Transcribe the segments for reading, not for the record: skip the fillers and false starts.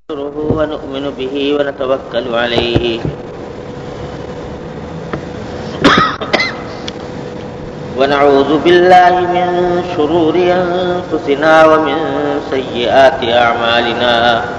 ونؤمن به ونتوكل عليه ونعوذ بالله من شرور أنفسنا ومن سيئات أعمالنا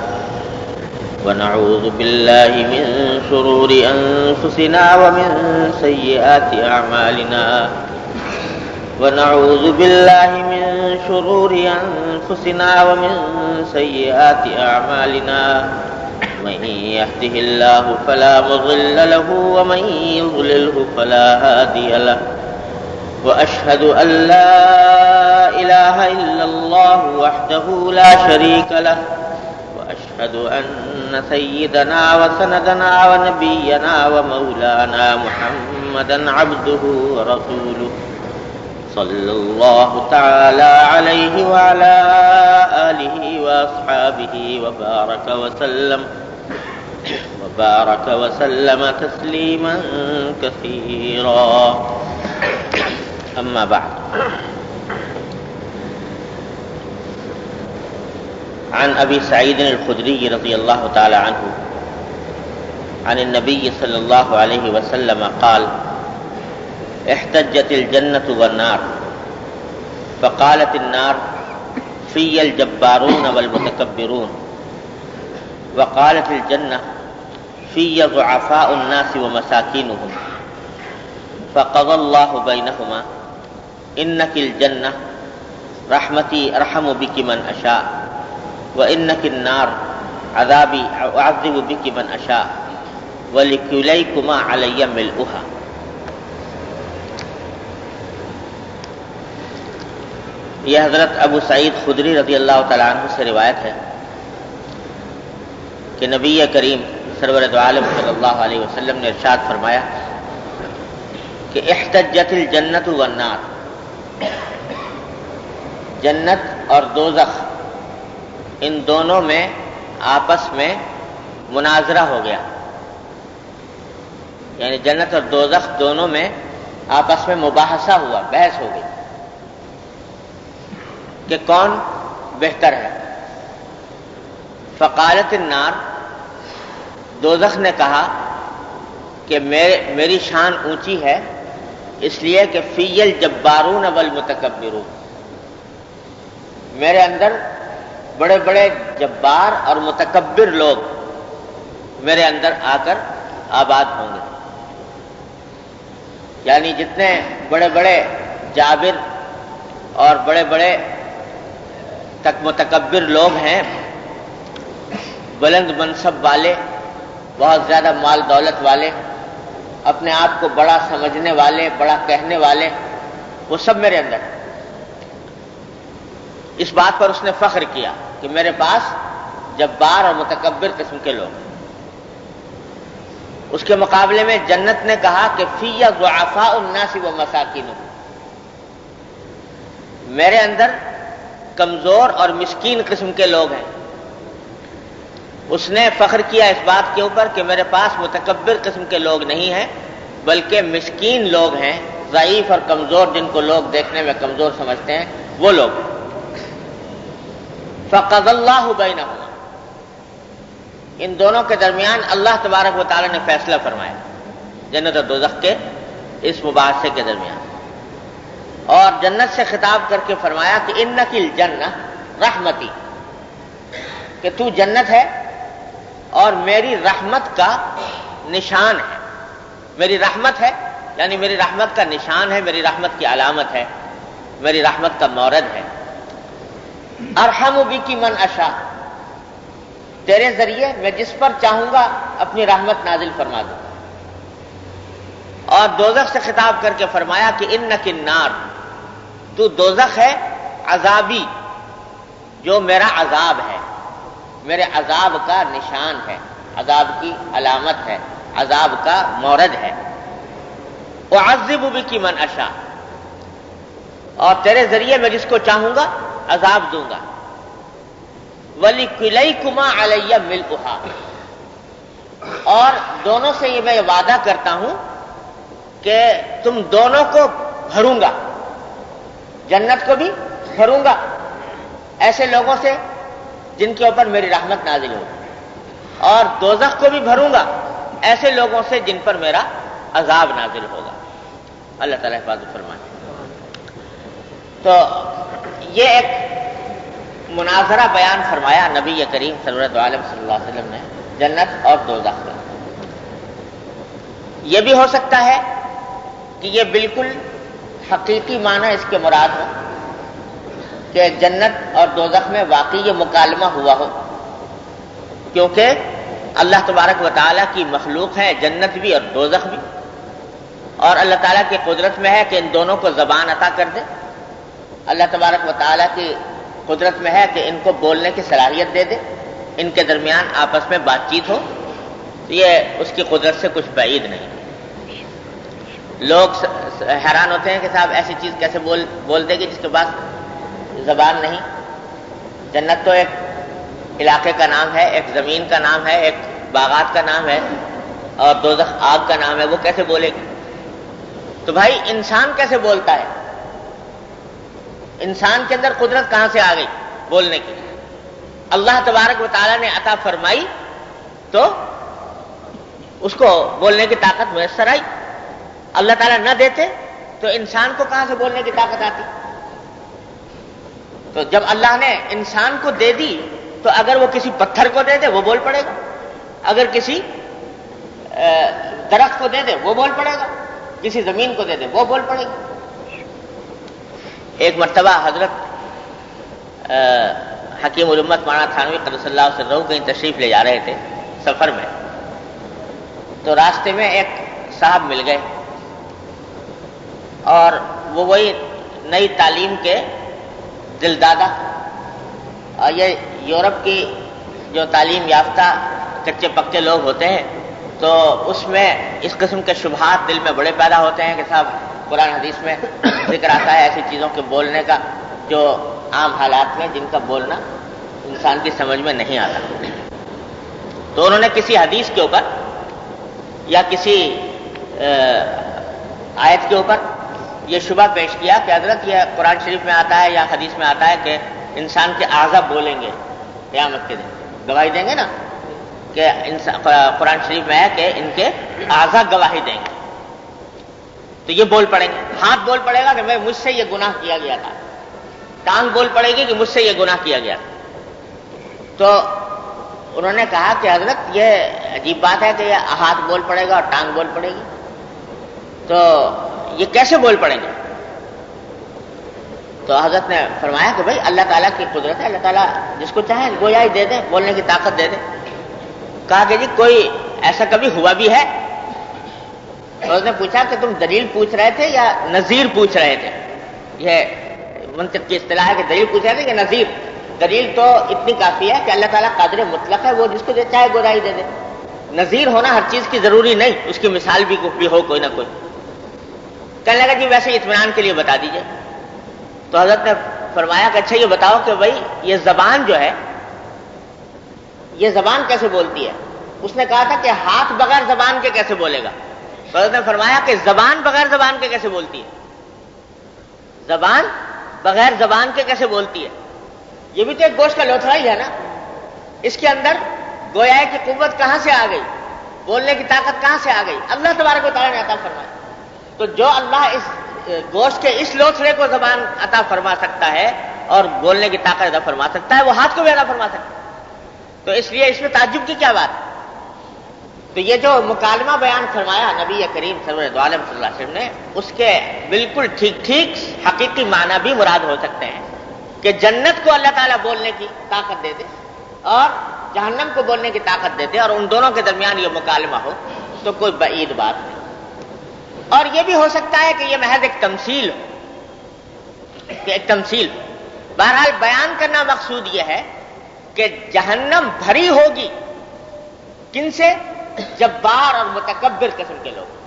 ونعوذ بالله من شرور أنفسنا ومن سيئات أعمالنا ونعوذ بالله من شرور أنفسنا ومن سيئات أعمالنا من يهده الله فلا مضل له ومن يضلله فلا هادي له وأشهد أن لا إله إلا الله وحده لا شريك له وأشهد أن سيدنا وسندنا ونبينا ومولانا محمدا عبده ورسوله صلى الله تعالى عليه وعلى آله وأصحابه وبارك وسلم تسليما كثيرا أما بعد عن أبي سعيد الخدري رضي الله تعالى عنه عن النبي صلى الله عليه وسلم قال احتجت الجنة والنار فقالت النار في الجبارون والمتكبرون وقالت الجنة في ضعفاء الناس ومساكينهم فقضى الله بينهما إنك الجنة رحمتي أرحم بك من أشاء وإنك النار عذابي أعذب بك من أشاء ولكليكما علي ملؤها. یہ حضرت ابو سعید خدری رضی اللہ تعالیٰ عنہ سے روایت ہے کہ نبی کریم سرور دو عالم صلی اللہ علیہ وسلم نے ارشاد فرمایا کہ احتجت الجنت والنار، جنت اور دوزخ ان دونوں میں آپس میں مناظرہ ہو گیا، یعنی جنت اور دوزخ دونوں میں آپس میں مباحثہ ہوا، بحث ہو گئی کہ کون بہتر ہے. فقالت النار، دوزخ نے کہا کہ میری شان اونچی ہے اس لیے کہ فی الجبارون والمتکبرون، میرے اندر بڑے بڑے جبار اور متکبر لوگ میرے اندر آ کر آباد ہوں گے. یعنی جتنے بڑے بڑے جابر اور بڑے بڑے متکبر لوگ ہیں، بلند منصب والے، بہت زیادہ مال دولت والے، اپنے آپ کو بڑا سمجھنے والے، بڑا کہنے والے، وہ سب میرے اندر ہیں. اس بات پر اس نے فخر کیا کہ میرے پاس جبار اور متکبر قسم کے لوگ ہیں. اس کے مقابلے میں جنت نے کہا کہ فی ضعفاء الناس و مساکینہم، میرے اندر کمزور اور مسکین قسم کے لوگ ہیں. اس نے فخر کیا اس بات کے اوپر کہ میرے پاس متکبر قسم کے لوگ نہیں ہیں بلکہ مسکین لوگ ہیں، ضعیف اور کمزور، جن کو لوگ دیکھنے میں کمزور سمجھتے ہیں، وہ لوگ. فقضى اللہ بینہما، ان دونوں کے درمیان اللہ تبارک و تعالی نے فیصلہ فرمایا، جنت اور دوزخ کے اس مباحثے کے درمیان. اور جنت سے خطاب کر کے فرمایا کہ انک الجنہ رحمتی، کہ تو جنت ہے اور میری رحمت کا نشان ہے. میری رحمت ہے یعنی میری رحمت کا نشان ہے، میری رحمت کی علامت ہے، میری رحمت کا مورد ہے. ارحم بک من اشاء، تیرے ذریعے میں جس پر چاہوں گا اپنی رحمت نازل فرما دوں. اور دوزخ سے خطاب کر کے فرمایا کہ انک النار، تو دوزخ ہے عذابی، جو میرا عذاب ہے، میرے عذاب کا نشان ہے، عذاب کی علامت ہے، عذاب کا مورد ہے. اعذب بک من اشاء، اور تیرے ذریعے میں جس کو چاہوں گا عذاب دوں گا. وَلِكُلَيْكُمَا عَلَيَّ مِلْؤُهَا، اور دونوں سے یہ میں وعدہ کرتا ہوں کہ تم دونوں کو بھروں گا، جنت کو بھی بھروں گا ایسے لوگوں سے جن کے اوپر میری رحمت نازل ہو، اور دوزخ کو بھی بھروں گا ایسے لوگوں سے جن پر میرا عذاب نازل ہوگا۔ اللہ تعالیٰ حفاظت فرمائے۔ تو یہ ایک مناظرہ بیان فرمایا نبی کریم صلی اللہ علیہ وسلم نے جنت اور دوزخ کا۔ یہ بھی ہو سکتا ہے کہ یہ بالکل حقیقی معنی اس کے مراد ہو کہ جنت اور دوزخ میں واقعی یہ مکالمہ ہوا ہو، کیونکہ اللہ تبارک و تعالیٰ کی مخلوق ہے جنت بھی اور دوزخ بھی، اور اللہ تعالیٰ کی قدرت میں ہے کہ ان دونوں کو زبان عطا کر دے۔ اللہ تبارک و تعالیٰ کی قدرت میں ہے کہ ان کو بولنے کی صلاحیت دے دے، ان کے درمیان آپس میں بات چیت ہو، یہ اس کی قدرت سے کچھ بعید نہیں۔ لوگ حیران ہوتے ہیں کہ صاحب ایسی چیز کیسے بول دے گی جس کے پاس زبان نہیں۔ جنت تو ایک علاقے کا نام ہے، ایک زمین کا نام ہے، ایک باغات کا نام ہے، اور دوزخ آگ کا نام ہے، وہ کیسے بولے گی؟ تو بھائی انسان کیسے بولتا ہے؟ انسان کے اندر قدرت کہاں سے آ گئی بولنے کی؟ اللہ تبارک و تعالیٰ نے عطا فرمائی تو اس کو بولنے کی طاقت میسر آئی۔ اللہ تعالیٰ نہ دیتے تو انسان کو کہاں سے بولنے کی طاقت آتی؟ تو جب اللہ نے انسان کو دے دی تو اگر وہ کسی پتھر کو دے دے وہ بول پڑے گا، اگر کسی درخت کو دے دے وہ بول پڑے گا، کسی زمین کو دے دے وہ بول پڑے گا۔ ایک مرتبہ حضرت حکیم الامت مولانا تھانوی قدس اللہ سرہ کہیں تشریف لے جا رہے تھے سفر میں، تو راستے میں ایک صاحب مل گئے اور وہ وہی نئی تعلیم کے دلدادہ، اور یہ یورپ کی جو تعلیم یافتہ کچے پکے لوگ ہوتے ہیں تو اس میں اس قسم کے شبہات دل میں بڑے پیدا ہوتے ہیں کہ صاحب قرآن حدیث میں ذکر آتا ہے ایسی چیزوں کے بولنے کا جو عام حالات میں جن کا بولنا انسان کی سمجھ میں نہیں آتا۔ تو انہوں نے کسی حدیث کے اوپر یا کسی آیت کے اوپر یہ شبہ پیش کیا کہ حضرت یہ قرآن شریف میں آتا ہے یا حدیث میں آتا ہے کہ انسان کے اعضاء بولیں گے قیامت کے دن، گواہی دیں گے نا، کہ قرآن شریف میں ہے کہ ان کے اعضاء گواہی دیں گے، تو یہ بول پڑیں گے۔ ہاتھ بول پڑے گا کہ مجھ سے یہ گناہ کیا گیا تھا، ٹانگ بول پڑے گی کہ مجھ سے یہ گناہ کیا گیا تھا۔ تو انہوں نے کہا کہ حضرت یہ عجیب بات ہے کہ یہ ہاتھ بول پڑے گا اور ٹانگ بول پڑے گی، تو یہ کیسے بول پڑیں گے؟ تو حضرت نے فرمایا کہ بھائی اللہ تعالیٰ کی قدرت ہے، اللہ تعالیٰ جس کو چاہے گویائی دے دے، بولنے کی طاقت دے دے۔ کہا کہ جی کوئی ایسا کبھی ہوا بھی ہے؟ تو اس نے پوچھا کہ تم دلیل پوچھ رہے تھے یا نظیر پوچھ رہے تھے؟ یہ منطق کی اصطلاح ہے کہ دلیل پوچھ رہے تھے کہ نظیر؟ دلیل تو اتنی کافی ہے کہ اللہ تعالیٰ قادر مطلق ہے، وہ جس کو چاہے گویائی دے دے۔ نظیر ہونا ہر چیز کی ضروری نہیں، اس کی مثال بھی ہو کوئی نہ کوئی۔ کہنے لگا جی ویسے اطمینان کے لیے بتا دیجئے۔ تو حضرت نے فرمایا کہ اچھا یہ بتاؤ کہ بھائی یہ زبان جو ہے یہ زبان کیسے بولتی ہے؟ اس نے کہا تھا کہ ہاتھ بغیر زبان کے کیسے بولے گا؟ تو حضرت نے فرمایا کہ زبان بغیر زبان کے کیسے بولتی ہے؟ زبان بغیر زبان کے کیسے بولتی ہے؟ یہ بھی تو ایک گوشت کا لوتھڑا ہی ہے نا، اس کے اندر گویا کی قوت کہاں سے آ گئی، بولنے کی طاقت کہاں سے آ گئی؟ اللہ تبارک و تعالیٰ نے عطا فرمایا۔ تو جو اللہ اس گوشت کے اس لوتھڑے کو زبان عطا فرما سکتا ہے اور بولنے کی طاقت عطا فرما سکتا ہے، وہ ہاتھ کو بھی عطا فرما سکتا ہے، تو اس لیے اس میں تعجب کی کیا بات ہے؟ تو یہ جو مکالمہ بیان فرمایا نبی کریم صلی اللہ علیہ وسلم نے، اس کے بالکل ٹھیک حقیقی معنی بھی مراد ہو سکتے ہیں کہ جنت کو اللہ تعالیٰ بولنے کی طاقت دے دے اور جہنم کو بولنے کی طاقت دے دے، اور ان دونوں کے درمیان یہ مکالمہ ہو تو کوئی بعید بات نہیں۔ اور یہ بھی ہو سکتا ہے کہ یہ محض ایک تمثیل ہو، کہ ایک تمثیل۔ بہرحال بیان کرنا مقصود یہ ہے کہ جہنم بھری ہوگی کن سے؟ جبار اور متکبر قسم کے لوگ،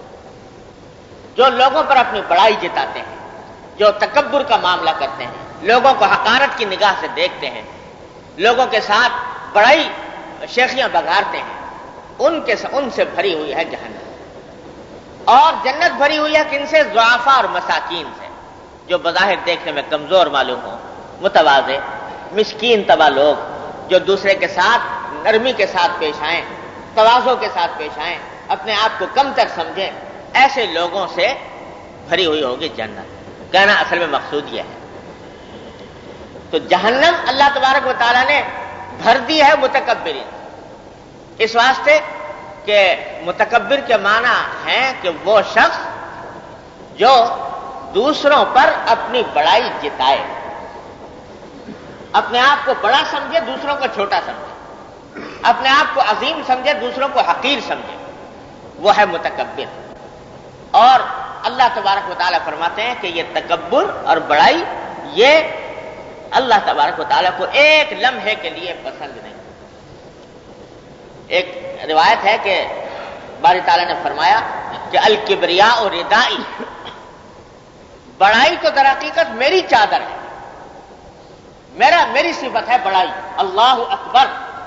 جو لوگوں پر اپنی بڑائی جتاتے ہیں، جو تکبر کا معاملہ کرتے ہیں، لوگوں کو حقارت کی نگاہ سے دیکھتے ہیں، لوگوں کے ساتھ بڑائی شیخیاں بگارتے ہیں، ان سے بھری ہوئی ہے جہنم۔ اور جنت بھری ہوئی ہے کن سے؟ ضعفاء اور مساکین سے، جو بظاہر دیکھنے میں کمزور معلوم ہوں، متواضع مسکین طبع لوگ، جو دوسرے کے ساتھ نرمی کے ساتھ پیش آئیں، تواضع کے ساتھ پیش آئیں، اپنے آپ کو کم تر سمجھیں، ایسے لوگوں سے بھری ہوئی ہوگی جنت۔ کہنا اصل میں مقصود یہ ہے۔ تو جہنم اللہ تبارک و تعالیٰ نے بھر دی ہے متکبرین، اس واسطے کہ متکبر کے معنی ہے کہ وہ شخص جو دوسروں پر اپنی بڑائی جتائے، اپنے آپ کو بڑا سمجھے، دوسروں کو چھوٹا سمجھے، اپنے آپ کو عظیم سمجھے، دوسروں کو حقیر سمجھے، وہ ہے متکبر۔ اور اللہ تبارک و تعالیٰ فرماتے ہیں کہ یہ تکبر اور بڑائی یہ اللہ تبارک و تعالیٰ کو ایک لمحے کے لیے پسند نہیں۔ ایک روایت ہے کہ باری تعالیٰ نے فرمایا کہ الکبریاء ردائی، بڑائی تو در حقیقت میری چادر ہے، میری صفت ہے بڑائی۔ اللہ اکبر،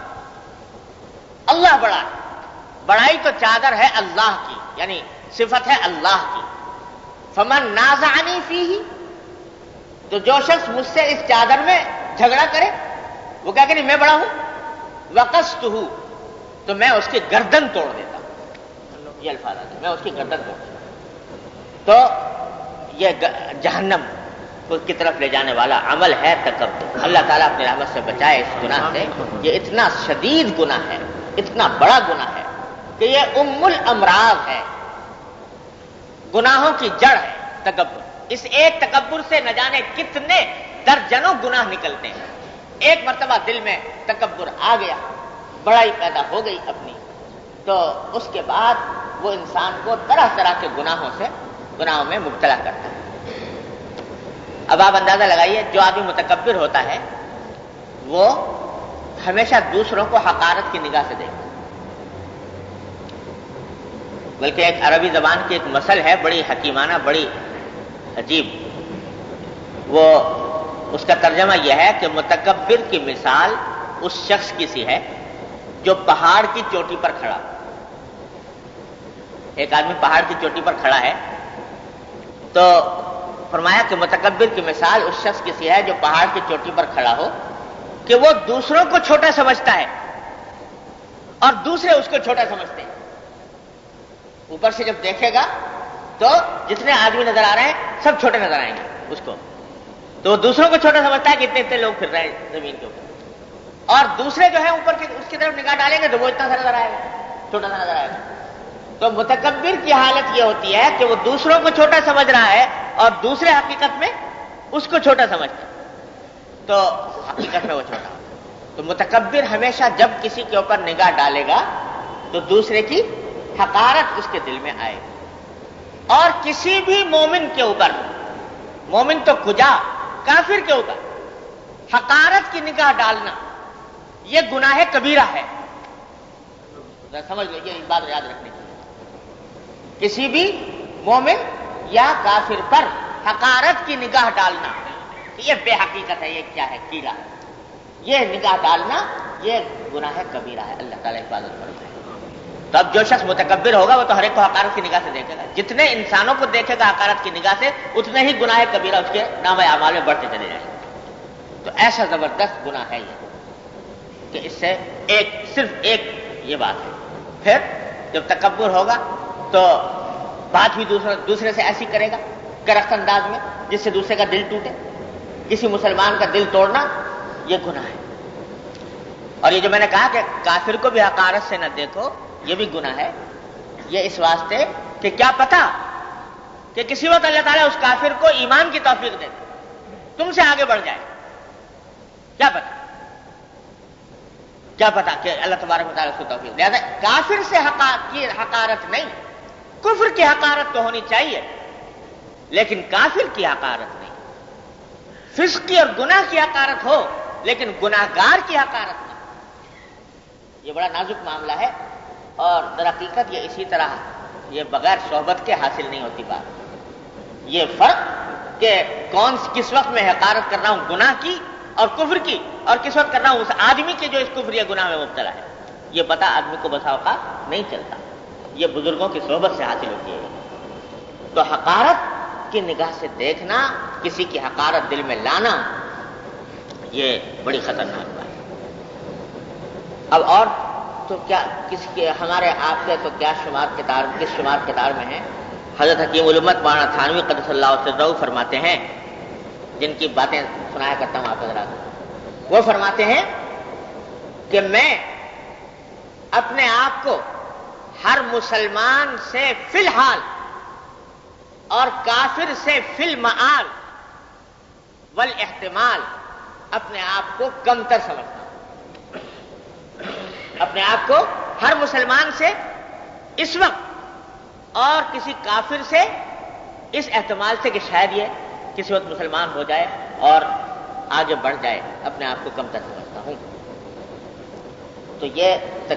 اللہ بڑا ہے، بڑائی تو چادر ہے اللہ کی، یعنی صفت ہے اللہ کی۔ فمن نازعنی فیہ، تو جو شخص مجھ سے اس چادر میں جھگڑا کرے، وہ کیا کہ نہیں میں بڑا ہوں، وقصتہ، تو میں اس کی گردن توڑ دیتا ہوں۔ یہ الفاظ آتے ہیں، میں اس کی گردن توڑ دیتا ہوں۔ تو یہ جہنم کی طرف لے جانے والا عمل ہے تکبر۔ اللہ تعالیٰ اپنی رحمت سے بچائے اس گناہ سے۔ یہ اتنا شدید گناہ ہے، اتنا بڑا گناہ ہے کہ یہ ام الامراض ہے، گناہوں کی جڑ ہے تکبر۔ اس ایک تکبر سے نہ جانے کتنے درجنوں گناہ نکلتے ہیں۔ ایک مرتبہ دل میں تکبر آ گیا، بڑائی پیدا ہو گئی اپنی، تو اس کے بعد وہ انسان کو طرح طرح کے گناہوں میں مبتلا کرتا ہے۔ اب آپ اندازہ لگائیے، جو آدمی متکبر ہوتا ہے وہ ہمیشہ دوسروں کو حقارت کی نگاہ سے دیکھتا ہے۔ بلکہ ایک عربی زبان کی ایک مثل ہے بڑی حکیمانہ، بڑی عجیب، وہ اس کا ترجمہ یہ ہے کہ متکبر کی مثال اس شخص کی سی ہے جو پہاڑ کی چوٹی پر کھڑا۔ ایک آدمی پہاڑ کی چوٹی پر کھڑا ہے، تو فرمایا کہ متکبر کی مثال اس شخص کی سی ہے جو پہاڑ کی چوٹی پر کھڑا ہو کہ وہ دوسروں کو چھوٹا سمجھتا ہے اور دوسرے اس کو چھوٹا سمجھتے ہیں۔ اوپر سے جب دیکھے گا تو جتنے آدمی نظر آ رہے ہیں سب چھوٹے نظر آئیں گے اس کو، تو وہ دوسروں کو چھوٹا سمجھتا ہے کہ اتنے اتنے لوگ پھر رہے ہیں زمین کے اوپر، اور دوسرے جو ہے اوپر اس کی طرف نگاہ ڈالیں گے تو وہ اتنا سا نظر آئے گا، چھوٹا سا نظر آئے گا۔ تو متکبر کی حالت یہ ہوتی ہے کہ وہ دوسروں کو چھوٹا سمجھ رہا ہے اور دوسرے حقیقت میں اس کو چھوٹا سمجھتے ہیں، تو حقیقت میں وہ چھوٹا ہوتا ہے۔ تو متکبر ہمیشہ جب کسی کے اوپر نگاہ ڈالے گا تو دوسرے کی حقارت اس کے دل میں آئے گی۔ اور کسی بھی مومن کے اوپر، مومن تو کجا کافر کے اوپر حقارت کی نگاہ ڈالنا یہ گناہ کبیرہ ہے۔ سمجھ لو، یہ بات یاد رکھنی چاہیے۔ کسی بھی مومن یا کافر پر حقارت کی نگاہ ڈالنا یہ بے حقیقت ہے، یہ کیا ہے، کیڑا ہے، یہ نگاہ ڈالنا یہ گناہ کبیرہ ہے۔ اللہ تعالیٰ حفاظت فرمائے۔ تو اب جو شخص متکبر ہوگا وہ تو ہر ایک کو حقارت کی نگاہ سے دیکھے گا، جتنے انسانوں کو دیکھے گا حقارت کی نگاہ سے اتنے ہی گناہ کبیرہ اس کے نام اعمال میں بڑھتے چلے جائیں گے۔ تو ایسا زبردست گناہ ہے یہ کہ اس سے صرف ایک یہ بات ہے۔ پھر جب تکبر ہوگا تو بات بھی دوسرے سے ایسی کرے گا کرخت انداز میں جس سے دوسرے کا دل ٹوٹے۔ کسی مسلمان کا دل توڑنا یہ گناہ ہے۔ اور یہ جو میں نے کہا کہ کافر کو بھی حقارت سے نہ دیکھو، یہ بھی گناہ ہے۔ یہ اس واسطے کہ کیا پتا کہ کسی وقت اللہ تعالیٰ اس کافر کو ایمان کی توفیق دے دے، تم سے آگے بڑھ جائے، کیا پتا کہ اللہ تبارک و تعالیٰ اس کو توفیق دے۔ کافر سے کی حقارت نہیں، کفر کی حقارت تو ہونی چاہیے لیکن کافر کی حقارت نہیں۔ فسق کی اور گناہ کی حقارت ہو لیکن گناہگار کی حقارت نہیں۔ یہ بڑا نازک معاملہ ہے اور در حقیقت یہ اسی طرح یہ بغیر صحبت کے حاصل نہیں ہوتی بات۔ یہ فرق کہ کس وقت میں حقارت کر رہا ہوں گناہ کی اور کفر کی، اور کس وقت کر رہا ہوں اس آدمی کی جو اس کفر یا گناہ میں مبتلا ہے، یہ پتہ آدمی کو بسا اوقات نہیں چلتا۔ یہ بزرگوں کی صحبت سے حاصل ہوتی ہے۔ تو حقارت کی نگاہ سے دیکھنا، کسی کی حقارت دل میں لانا، یہ بڑی خطرناک بات ہے۔ اب اور تو کیا کس کے ہمارے آپ کے تو کیا کس شمار کتار میں ہیں؟ حضرت حکیم الامت مولانا تھانوی قدس اللہ سرہ فرماتے ہیں، جن کی باتیں سنایا کرتا ہوں آپ حضرات، وہ فرماتے ہیں کہ میں اپنے آپ کو ہر مسلمان سے فی الحال اور کافر سے فی المآل والاحتمال اپنے آپ کو کمتر سمجھتا ہوں۔ اپنے آپ کو ہر مسلمان سے اس وقت اور کسی کافر سے اس احتمال سے کہ شاید یہ کسی وقت مسلمان ہو جائے اور آگے بڑھ جائے، اپنے آپ کو کمتر سمجھتا ہوں۔ تو یہ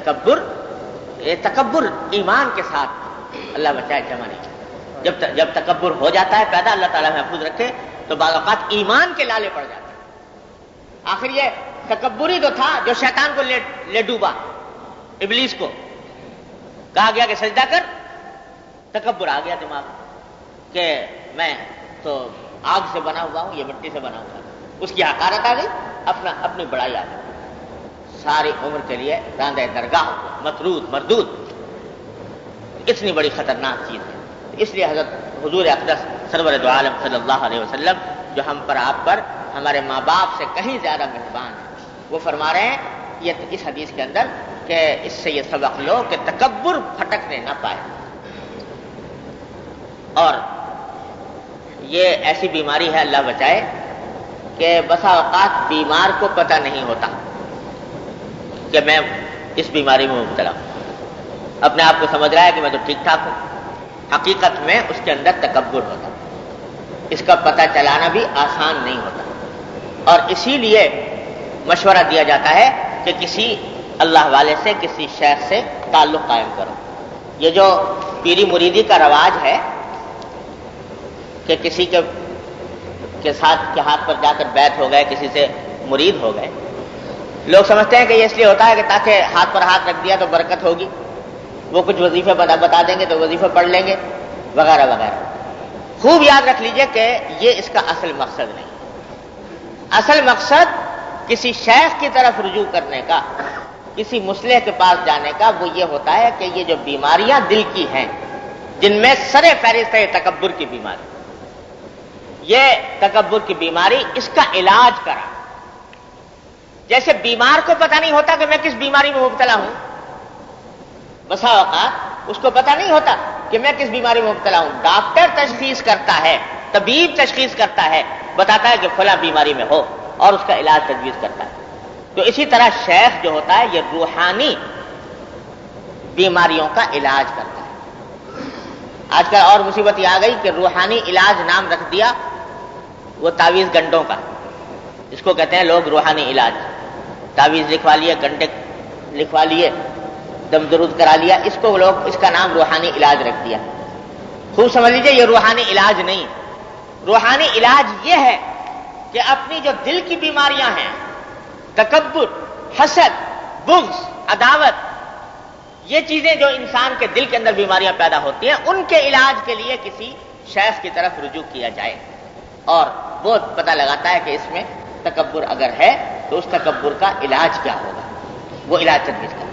تکبر ایمان کے ساتھ اللہ بچائے جمع نہیں۔ جب تکبر ہو جاتا ہے پیدا، اللہ تعالیٰ محفوظ رکھے، تو بعض اوقات ایمان کے لالے پڑ جاتے ہیں۔ آخر یہ تکبر ہی تو تھا جو شیطان کو لے ڈوبا، ابلیس کو کہا گیا کہ سجدہ کر، تکبر آ گیا دماغ کہ میں تو آگ سے بنا ہوا ہوں، یہ مٹی سے بنا ہوا ہوں، اس کی حقارت آ گئی، اپنی بڑائی آ گئی، ساری عمر کے لیے راندہ درگاہ، مطرود مردود۔ اتنی بڑی خطرناک چیز ہے۔ اس لیے حضرت حضور اقدس سرور دو عالم صلی اللہ علیہ وسلم جو ہم پر آپ پر ہمارے ماں باپ سے کہیں زیادہ مہربان ہیں، وہ فرما رہے ہیں یہ اس حدیث کے اندر کہ اس سے یہ سبق لو کہ تکبر پھٹکنے نہ پائے۔ اور یہ ایسی بیماری ہے، اللہ بچائے، کہ بسا اوقات بیمار کو پتہ نہیں ہوتا کہ میں اس بیماری میں مبتلا ہوں، اپنے آپ کو سمجھ رہا ہے کہ میں تو ٹھیک ٹھاک ہوں، حقیقت میں اس کے اندر تکبر ہوتا، اس کا پتہ چلانا بھی آسان نہیں ہوتا۔ اور اسی لیے مشورہ دیا جاتا ہے کہ کسی اللہ والے سے، کسی شیخ سے تعلق قائم کرو۔ یہ جو پیری مریدی کا رواج ہے کہ کسی کے ساتھ کے ہاتھ پر جا کر بیعت ہو گئے، کسی سے مرید ہو گئے، لوگ سمجھتے ہیں کہ یہ اس لیے ہوتا ہے کہ تاکہ ہاتھ پر ہاتھ رکھ دیا تو برکت ہوگی، وہ کچھ وظیفے بتا دیں گے تو وظیفے پڑھ لیں گے وغیرہ وغیرہ۔ خوب یاد رکھ لیجئے کہ یہ اس کا اصل مقصد نہیں۔ اصل مقصد کسی شیخ کی طرف رجوع کرنے کا، کسی مصلح کے پاس جانے کا، وہ یہ ہوتا ہے کہ یہ جو بیماریاں دل کی ہیں، جن میں سر فہرست ہے تکبر کی بیماری، یہ تکبر کی بیماری، اس کا علاج کرا۔ جیسے بیمار کو پتہ نہیں ہوتا کہ میں کس بیماری میں مبتلا ہوں، بسا اوقات اس کو پتہ نہیں ہوتا کہ میں کس بیماری میں مبتلا ہوں، ڈاکٹر تشخیص کرتا ہے، طبیب تشخیص کرتا ہے، بتاتا ہے کہ فلاں بیماری میں ہو اور اس کا علاج تجویز کرتا ہے۔ تو اسی طرح شیخ جو ہوتا ہے یہ روحانی بیماریوں کا علاج کرتا ہے۔ آج کل اور مصیبت یہ آ گئی کہ روحانی علاج نام رکھ دیا وہ تعویذ گنڈوں کا، اس کو کہتے ہیں لوگ روحانی علاج، تعویذ لکھوا لیے، گنڈے لکھوا لیے، دم درود کرا لیا، اس کو لوگ اس کا نام روحانی علاج رکھ دیا۔ خوب سمجھ لیجئے یہ روحانی علاج نہیں۔ روحانی علاج یہ ہے کہ اپنی جو دل کی بیماریاں ہیں، تکبر، حسد، بغض، عداوت، یہ چیزیں جو انسان کے دل کے اندر بیماریاں پیدا ہوتی ہیں، ان کے علاج کے لیے کسی شیخ کی طرف رجوع کیا جائے، اور وہ پتہ لگاتا ہے کہ اس میں تکبر اگر ہے تو اس تکبر کا علاج کیا ہوگا، وہ علاج تجویز کرتا ہے۔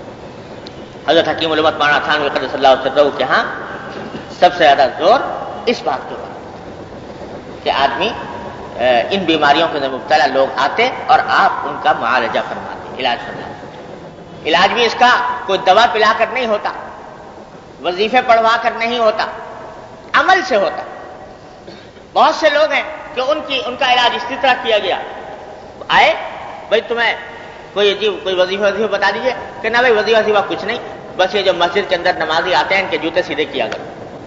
حضرت حکیم الامت مولانا تھانوی قدس اللہ سرہ کے ہاں سب سے زیادہ زور اس بات کے اوپر کہ آدمی ان بیماریوں کے اندر مبتلا لوگ آتے اور آپ ان کا معالجہ فرماتے، علاج فرماتے۔ علاج بھی اس کا کوئی دوا پلا کر نہیں ہوتا، وظیفے پڑھوا کر نہیں ہوتا، عمل سے ہوتا۔ بہت سے لوگ ہیں کہ ان کا علاج اسی طرح کیا گیا، آئے بھائی تمہیں کوئی وظیفہ بتا دیجئے کہ نہ بھائی وظیفہ کچھ نہیں، بس یہ جو مسجد کے اندر نمازی آتے ہیں ان کے جوتے سیدھے کیا کرو،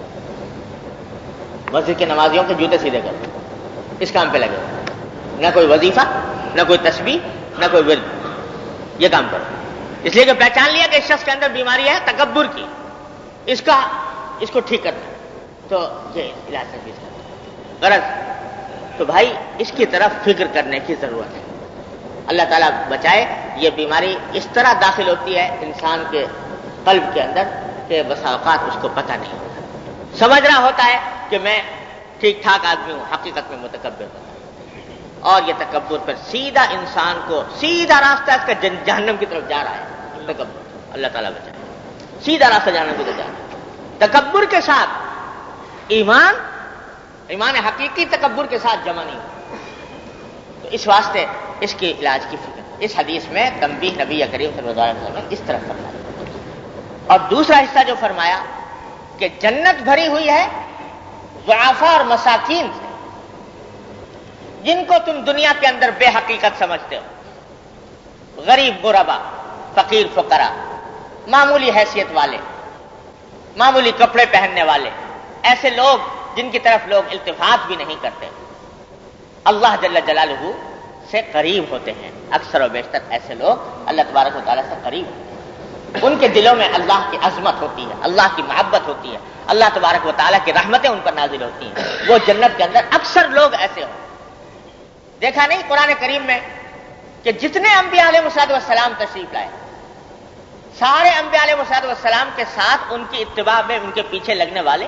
مسجد کے نمازیوں کے جوتے سیدھے کرو، اس کام پہ لگے، نہ کوئی وظیفہ، نہ کوئی تسبیح، نہ کوئی ورد، یہ کام کرو۔ اس لیے کہ پہچان لیا کہ اس شخص کے اندر بیماری ہے تکبر کی، اس کو ٹھیک کرنا، تو یہ علاج تجویز کرنا۔ غرض تو بھائی اس کی طرف فکر کرنے کی ضرورت ہے۔ اللہ تعالیٰ بچائے، یہ بیماری اس طرح داخل ہوتی ہے انسان کے قلب کے اندر کہ بسا اوقات اس کو پتہ نہیں ہوتا، سمجھ رہا ہوتا ہے کہ میں ٹھیک ٹھاک آدمی ہوں، حقیقت میں متکبر ہوتا ہے۔ اور یہ تکبر پھر سیدھا انسان کو سیدھا راستہ اس کا جہنم کی طرف جا رہا ہے. تکبر, اللہ تعالیٰ بچائے, سیدھا راستہ جہنم کی طرف جا رہا ہے. تکبر کے ساتھ ایمان حقیقی تکبر کے ساتھ جمع نہیں ہو. تو اس واسطے اس کے علاج کی فکر اس حدیث میں تنبیہ نبی کریم صلی اللہ علیہ وسلم نے اس طرف فرمایا. اور دوسرا حصہ جو فرمایا کہ جنت بھری ہوئی ہے ضعفاء اور مساکین سے, جن کو تم دنیا کے اندر بے حقیقت سمجھتے ہو. غریب غربا, فقیر فقراء, معمولی حیثیت والے, معمولی کپڑے پہننے والے, ایسے لوگ جن کی طرف لوگ التفات بھی نہیں کرتے, اللہ جل جلالہ سے قریب ہوتے ہیں. اکثر و بیشتر ایسے لوگ اللہ تبارک و تعالیٰ سے قریب ہوتے ہیں. ان کے دلوں میں اللہ کی عظمت ہوتی ہے, اللہ کی محبت ہوتی ہے, اللہ تبارک و تعالیٰ کی رحمتیں ان پر نازل ہوتی ہیں. وہ جنت کے اندر اکثر لوگ ایسے ہوں. دیکھا نہیں قرآن کریم میں کہ جتنے انبیاء علیہ السلام تشریف لائے, سارے انبیاء علیہ السلام کے ساتھ ان کی اتباع میں ان کے پیچھے لگنے والے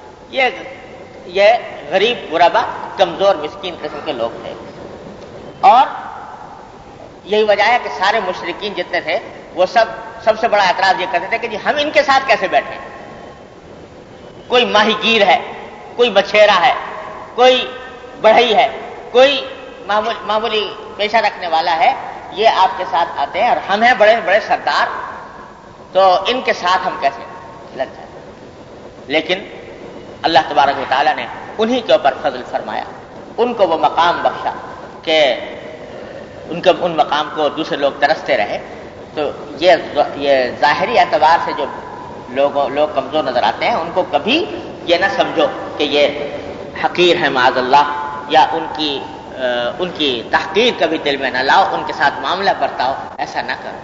یہ غریب غربا, کمزور مسکین قسم کے لوگ تھے. اور یہی وجہ ہے کہ سارے مشرکین جتنے تھے وہ سب سے بڑا اعتراض یہ کرتے تھے کہ جی ہم ان کے ساتھ کیسے بیٹھیں. کوئی ماہی گیر ہے, کوئی مچھیرا ہے, کوئی بڑھئی ہے, کوئی معمولی پیشہ رکھنے والا ہے, یہ آپ کے ساتھ آتے ہیں اور ہم ہیں بڑے بڑے سردار, تو ان کے ساتھ ہم کیسے لگ جائیں. لیکن اللہ تبارک و تعالیٰ نے انہی کے اوپر فضل فرمایا, ان کو وہ مقام بخشا کہ ان مقام کو دوسرے لوگ ترستے رہے. تو یہ ظاہری اعتبار سے جو لوگ کمزور نظر آتے ہیں ان کو کبھی یہ نہ سمجھو کہ یہ حقیر ہے معاذ اللہ, یا ان کی تحقیر کبھی دل میں نہ لاؤ, ان کے ساتھ معاملہ برتاؤ, ایسا نہ کرو.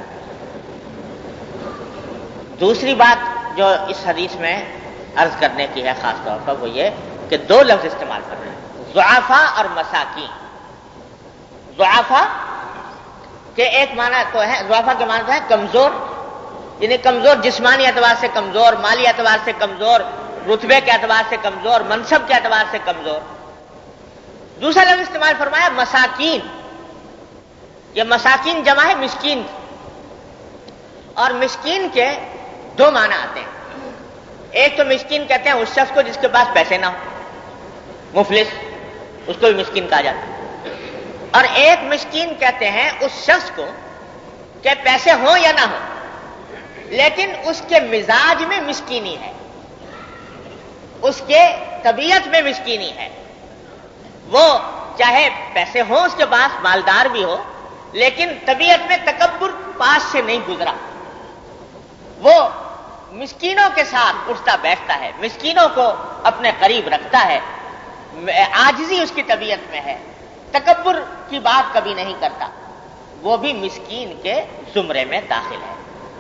دوسری بات جو اس حدیث میں عرض کرنے کی ہے خاص طور پر وہ یہ کہ دو لفظ استعمال کر رہے ہیں, ضعفاء اور مساکین. ضعفاء کے ایک معنی تو ہے, ضعفاء کے معنی تو ہے کمزور, یعنی کمزور جسمانی اعتبار سے کمزور, مالی اعتبار سے کمزور, رتبے کے اعتبار سے کمزور, منصب کے اعتبار سے کمزور. دوسرا لفظ استعمال فرمایا مساکین. یہ مساکین جمع ہے مسکین, اور مسکین کے دو معنی آتے ہیں. ایک تو مسکین کہتے ہیں اس شخص کو جس کے پاس پیسے نہ ہو, مفلس, اس کو بھی مسکین کہا جاتا ہے. اور ایک مسکین کہتے ہیں اس شخص کو کہ پیسے ہوں یا نہ ہوں لیکن اس کے مزاج میں مسکینی ہے, اس کے طبیعت میں مسکینی ہے. وہ چاہے پیسے ہوں اس کے پاس, مالدار بھی ہو, لیکن طبیعت میں تکبر پاس سے نہیں گزرا. وہ مسکینوں کے ساتھ اٹھتا بیٹھتا ہے, مسکینوں کو اپنے قریب رکھتا ہے, عاجزی اس کی طبیعت میں ہے, تکبر کی بات کبھی نہیں کرتا. وہ بھی مسکین کے زمرے میں داخل ہے.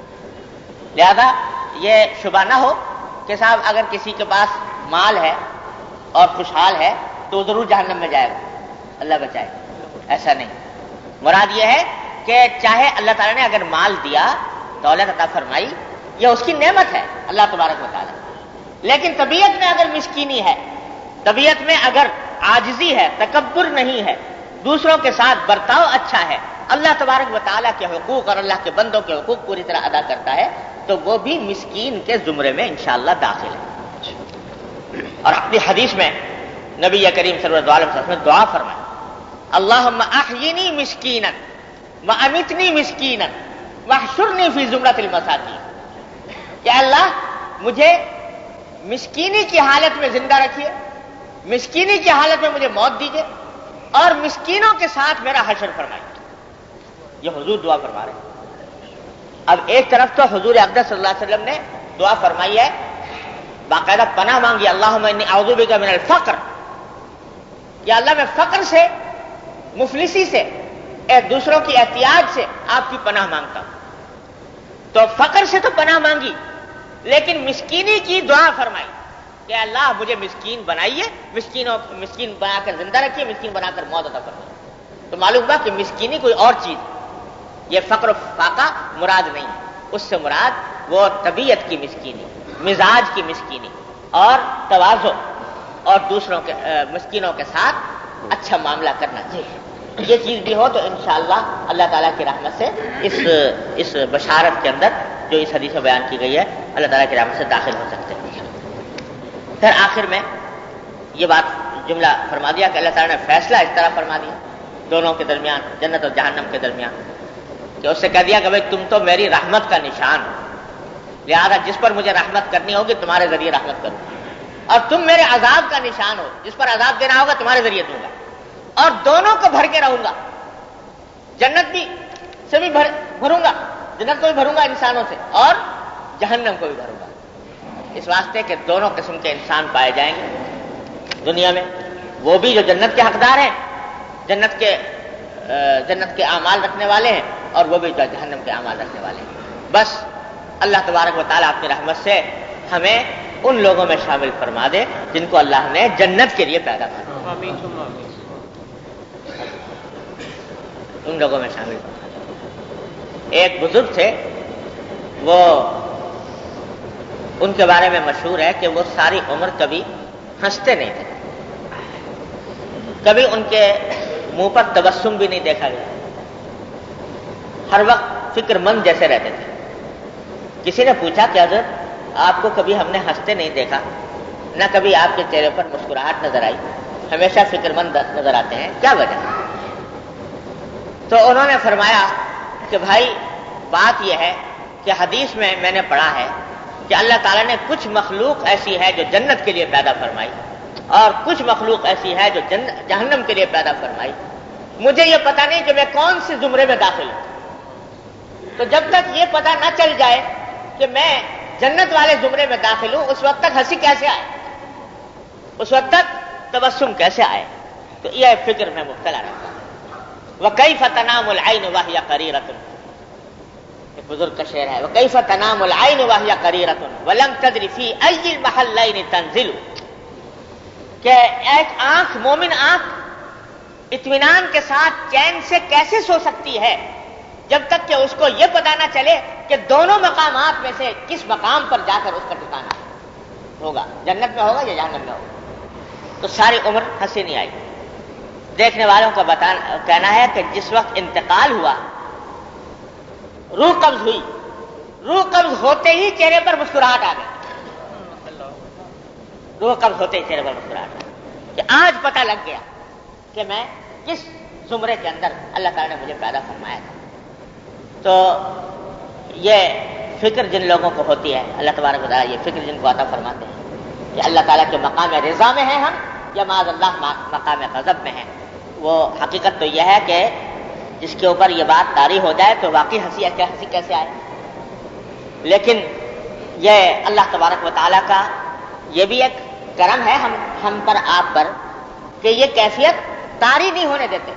لہذا یہ شبہ نہ ہو کہ صاحب اگر کسی کے پاس مال ہے اور خوشحال ہے تو ضرور جہنم میں جائے گا, اللہ بچائے. ایسا نہیں. مراد یہ ہے کہ چاہے اللہ تعالیٰ نے اگر مال دیا, دولت عطا فرمائی, یہ اس کی نعمت ہے اللہ تبارک و تعالیٰ, لیکن طبیعت میں اگر مسکینی ہے, طبیعت میں اگر عاجزی ہے, تکبر نہیں ہے, دوسروں کے ساتھ برتاؤ اچھا ہے, اللہ تبارک و تعالیٰ کے حقوق اور اللہ کے بندوں کے حقوق پوری طرح ادا کرتا ہے, تو وہ بھی مسکین کے زمرے میں انشاءاللہ داخل ہے. اور اپنی حدیث میں نبی کریم صلی اللہ علیہ وسلم نے دعا فرمائی, اللہم احیینی مسکینا وامیتنی مسکینا واحشرنی فی زمرۃ المساکین. کہ اللہ مجھے مسکینی کی حالت میں زندہ رکھیے, مسکینی کی حالت میں مجھے موت دیجیے, اور مسکینوں کے ساتھ میرا حشر فرمائیے. یہ حضور دعا فرما رہے ہیں. اب ایک طرف تو حضور اقدس صلی اللہ علیہ وسلم نے دعا فرمائی ہے, باقاعدہ پناہ مانگی, اللہم انی اعوذ بک من الفقر, یا اللہ میں فقر سے, مفلسی سے, دوسروں کی احتیاج سے آپ کی پناہ مانگتا ہوں. تو فقر سے تو پناہ مانگی, لیکن مسکینی کی دعا فرمائی کہ اللہ مجھے مسکین بنائیے, مسکین بنا کر زندہ رکھیے, مسکین بنا کر موت عطا فرمائیے. تو معلوم ہوا کہ مسکینی کوئی اور چیز, یہ فقر و فاقہ مراد نہیں ہے. اس سے مراد وہ طبیعت کی مسکینی, مزاج کی مسکینی, اور تواضع, اور دوسروں کے مسکینوں کے ساتھ اچھا معاملہ کرنا چاہیے. یہ چیز بھی ہو تو انشاءاللہ اللہ تعالیٰ کی رحمت سے اس بشارت کے اندر جو اس حدیث میں بیان کی گئی ہے اللہ تعالیٰ کی رحمت سے داخل ہو سکتے ہیں۔ پھر آخر میں یہ بات جملہ فرما دیا کہ اللہ تعالیٰ نے فیصلہ اس طرح فرما دیا دونوں کے درمیان، جنت اور جہنم کے درمیان، کہ اس سے کہہ دیا کہ بھائی تم تو میری رحمت کا نشان ہو، لہذا جس پر مجھے رحمت کرنی ہوگی تمہارے ذریعے رحمت کروں گا، اور تم میرے عذاب کا نشان ہو، جس پر عذاب دینا ہوگا تمہارے ذریعے دوں گا، اور دونوں کو بھر کے رہوں گا، جنت بھی سے بھی بھروں گا، جنت کو بھی بھروں گا انسانوں سے، اور جہنم کو بھی بھروں گا، اس واسطے کہ دونوں قسم کے انسان پائے جائیں گے دنیا میں، وہ بھی جو جنت کے حقدار ہیں، جنت کے اعمال رکھنے والے ہیں، اور وہ بھی جو جہنم کے اعمال رکھنے والے ہیں۔ بس اللہ تبارک و تعالیٰ اپنی رحمت سے ہمیں ان لوگوں میں شامل فرما دے جن کو اللہ نے جنت کے لیے پیدا کیا، ان لوگوں میں شامل فرما دے۔ ایک بزرگ تھے، وہ ان کے بارے میں مشہور ہے کہ وہ ساری عمر کبھی ہنستے نہیں تھے، کبھی ان کے منہ پر تبسم بھی نہیں دیکھا گیا، ہر وقت فکر مند جیسے رہتے تھے۔ کسی نے پوچھا کہ حضرت آپ کو کبھی ہم نے ہنستے نہیں دیکھا، نہ کبھی آپ کے چہرے پر مسکراہٹ نظر آئی، ہمیشہ فکر مند نظر آتے ہیں، کیا وجہ؟ تو انہوں نے فرمایا کہ بھائی بات یہ ہے کہ حدیث میں نے پڑھا ہے کہ اللہ تعالیٰ نے کچھ مخلوق ایسی ہے جو جنت کے لیے پیدا فرمائی، اور کچھ مخلوق ایسی ہے جو جہنم کے لیے پیدا فرمائی، مجھے یہ پتہ نہیں کہ میں کون سے زمرے میں داخل ہوں، تو جب تک یہ پتہ نہ چل جائے کہ میں جنت والے زمرے میں داخل ہوں، اس وقت تک ہنسی کیسے آئے، اس وقت تک تبسم کیسے آئے؟ تو یہ فکر میں مبتلا رہتا ہوں۔ وَكَيْفَ تَنَامُ الْعَيْنُ وَهِيَ قَرِيرَةٌ، یہ بزرگ کا شعر ہے، وَكَيْفَ تَنَامُ الْعَيْنُ وَهِيَ قَرِيرَةٌ وَلَمْ تَدْرِ فِي أَيِّ الْمَحَلَّيْنِ تَنزِلُ، کہ ایک آنکھ، مومن آنکھ اطمینان کے ساتھ چین سے کیسے سو سکتی ہے جب تک کہ اس کو یہ پتہ نہ چلے کہ دونوں مقامات میں سے کس مقام پر جا کر اس کا ٹھکانہ ہوگا، جنت میں ہوگا یا جہنم میں ہوگا۔ تو ساری عمر ہنسی نہیں آئی۔ دیکھنے والوں کا کہنا ہے کہ جس وقت انتقال ہوا، روح قبض ہوئی، روح قبض ہوتے ہی چہرے پر مسکراہٹ آ گئی، روح قبض ہوتے ہی چہرے پر مسکراہٹ آ گئی کہ آج پتہ لگ گیا کہ میں کس زمرے کے اندر اللہ تعالیٰ نے مجھے پیدا فرمایا تھا۔ تو یہ فکر جن لوگوں کو ہوتی ہے، اللہ تبارک و تعالیٰ یہ فکر جن کو عطا فرماتے ہیں کہ اللہ تعالیٰ کے مقام رضا میں ہیں ہم یا معاذ اللہ مقام غضب میں ہیں، وہ حقیقت تو یہ ہے کہ جس کے اوپر یہ بات طاری ہو جائے تو واقعی ہنسی کیسے آئے۔ لیکن یہ اللہ تبارک و تعالیٰ کا یہ بھی ایک کرم ہے ہم پر، آپ پر، کہ یہ کیفیت طاری نہیں ہونے دیتے،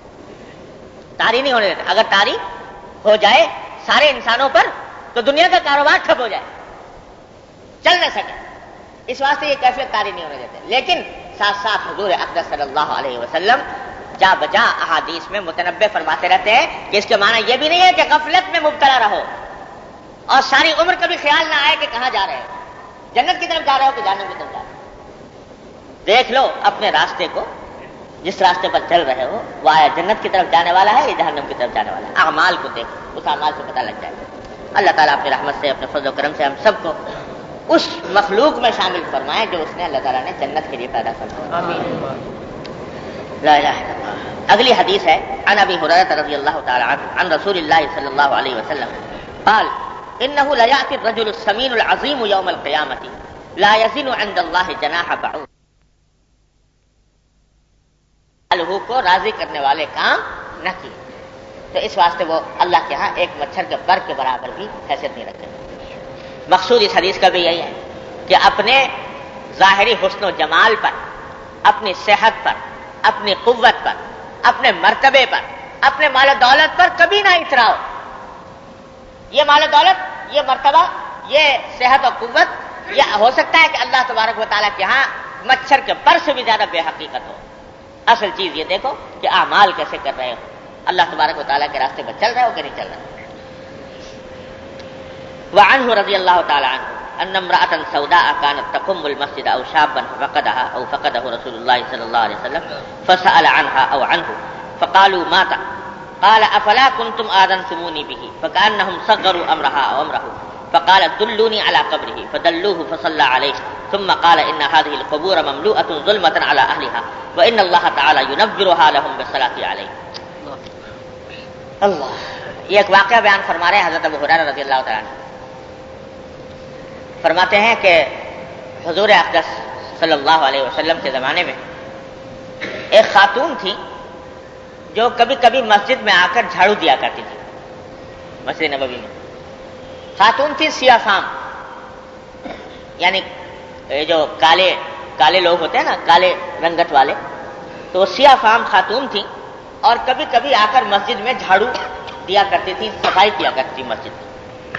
اگر طاری ہو جائے سارے انسانوں پر تو دنیا کا کاروبار ٹھپ ہو جائے، چل نہ سکے، اس واسطے یہ کیفیت طاری نہیں ہونے دیتے۔ لیکن ساتھ ساتھ حضور اقدس صلی اللہ علیہ وسلم جا بجا احادیث میں متنبع فرماتے رہتے ہیں کہ اس کے معنی یہ بھی نہیں ہے کہ غفلت میں مبتلا رہو اور ساری عمر کبھی خیال نہ آئے کہ کہاں جا رہے ہو، جنت کی طرف جا رہے ہو کہ جہنم کی طرف جا رہے ہو۔ دیکھ لو اپنے راستے کو، جس راستے پر چل رہے ہو وہ آیا جنت کی طرف جانے والا ہے یا جہنم کی طرف جانے والا ہے، اعمال کو دیکھ، اس اعمال سے پتہ لگ جائے گا۔ اللہ تعالیٰ اپنی رحمت سے، اپنے فضل و کرم سے ہم سب کو اس مخلوق میں شامل فرمائے جو اس نے اللہ تعالیٰ نے جنت کے لیے پیدا فرمایا۔ آمین۔ لا الہ الا اللہ۔ اگلی حدیث ہے عن ابی ہریرہ رضی اللہ تعالی عنہ عن رسول اللہ صلی اللہ علیہ وسلم قال انه لا یأتی الرجل السمین العظیم یوم القیامۃ لا یزن عند اللہ جناح بعوض، اللہ کو راضی کرنے والے کام نہ کیے تو اس واسطے وہ اللہ کے ہاں ایک مچھر کے پر کے برابر بھی حیثیت نہیں رکھتے۔ مقصود اس حدیث کا بھی یہی ہے کہ اپنے ظاہری حسن و جمال پر، اپنی صحت پر، اپنی قوت پر، اپنے مرتبے پر، اپنے مال و دولت پر کبھی نہ اتراؤ۔ یہ مال و دولت، یہ مرتبہ، یہ صحت و قوت، یہ ہو سکتا ہے کہ اللہ تبارک و تعالیٰ کے ہاں مچھر کے پر سے بھی زیادہ بے حقیقت ہو۔ اصل چیز یہ دیکھو کہ اعمال کیسے کر رہے ہو، اللہ تبارک و تعالیٰ کے راستے پر چل رہے ہو کہ نہیں چل رہے۔ وعنہ رضی اللہ تعالی عنہ ان امرأة سوداء كانت تقم المسجد او شابا فقدها رسول الله صلی اللہ علیہ وسلم فسأل عنها او عنه فقالوا مات قال افلا كنتم آذنتموني به فكأنهم صغروا امرها او امره فقال دلوني على قبره فدلوه فصلى عليه ثم قال ان هذه القبور مملوءة ظلمة على اهلها وان الله تعالى ينبرها لهم بالصلاة عليه. اللہ، یہ ایک واقعہ بیان فرما رہے ہیں حضرت ابو ہریرہ رضی اللہ تعالیٰ عنہ. فرماتے ہیں کہ حضور اقدس صلی اللہ علیہ وسلم کے زمانے میں ایک خاتون تھی جو کبھی کبھی مسجد میں آ کر جھاڑو دیا کرتی تھی. مسجد نبوی میں خاتون تھی سیاہ فام، یعنی جو کالے لوگ ہوتے ہیں نا، کالے رنگت والے، تو وہ سیاہ فام خاتون تھی اور کبھی کبھی آ کر مسجد میں جھاڑو دیا کرتی تھی، صفائی کیا کرتی تھی مسجد کی.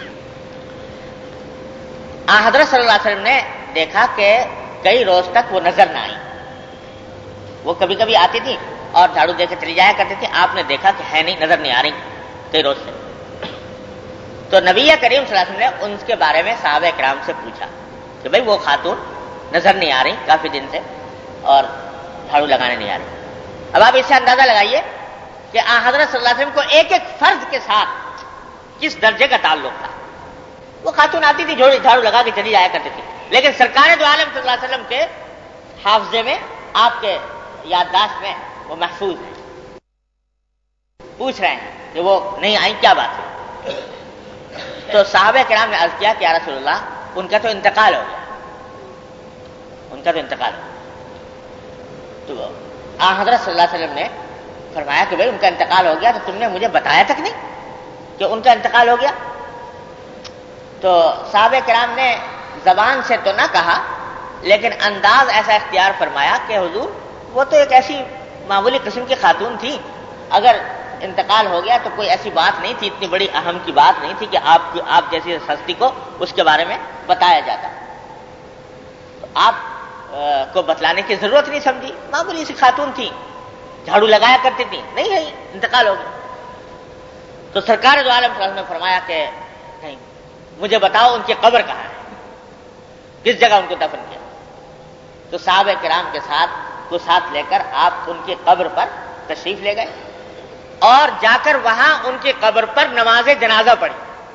حضرت صلی اللہ علیہ وسلم نے دیکھا کہ کئی روز تک وہ نظر نہ آئی. وہ کبھی کبھی آتی تھی اور جھاڑو دے کے چلی جایا کرتی تھی. آپ نے دیکھا کہ ہے نہیں، نظر نہیں آ رہی کئی روز سے. تو نبی کریم صلی اللہ علیہ وسلم نے ان کے بارے میں صحابہ کرام سے پوچھا کہ بھئی وہ خاتون نظر نہیں آ رہی کافی دن سے اور جھاڑو لگانے نہیں آ رہی. اب آپ اس سے اندازہ لگائیے کہ حضرت صلی اللہ علیہ وسلم کو ایک ایک فرد کے ساتھ کس درجے کا تعلق تھا. وہ خاتون آتی تھی جھاڑو لگا کے چلی جایا کرتی تھی، لیکن سرکار دو عالم صلی اللہ علیہ وسلم کے حافظے میں، آپ کے یادداشت میں وہ محفوظ ہے. پوچھ رہے ہیں کہ وہ نہیں آئی، کیا بات ہے؟ تو صحابہ کرام نے عرض کیا کہ یا رسول اللہ ان کا تو انتقال ہو گیا، ان کا تو انتقال ہو گیا. تو حضرت صلی اللہ علیہ وسلم نے فرمایا کہ بھئی ان کا انتقال ہو گیا تو تم نے مجھے بتایا تک نہیں کہ ان کا انتقال ہو گیا. تو صحابہ کرام نے زبان سے تو نہ کہا لیکن انداز ایسا اختیار فرمایا کہ حضور وہ تو ایک ایسی معمولی قسم کی خاتون تھی، اگر انتقال ہو گیا تو کوئی ایسی بات نہیں تھی، اتنی بڑی اہم کی بات نہیں تھی کہ آپ جیسی ہستی کو اس کے بارے میں بتایا جاتا. تو آپ کو بتلانے کی ضرورت نہیں سمجھی، معمولی سی خاتون تھی، جھاڑو لگایا کرتی تھی، نہیں ہے انتقال ہو گیا. تو سرکار دو عالم صلی اللہ علیہ وسلم نے فرمایا کہ نہیں، مجھے بتاؤ ان کی قبر کہاں ہے، کس جگہ ان کو دفن کیا. تو صحابہ کرام کے ساتھ لے کر آپ ان کی قبر پر تشریف لے گئے اور جا کر وہاں ان کی قبر پر نماز جنازہ پڑھی.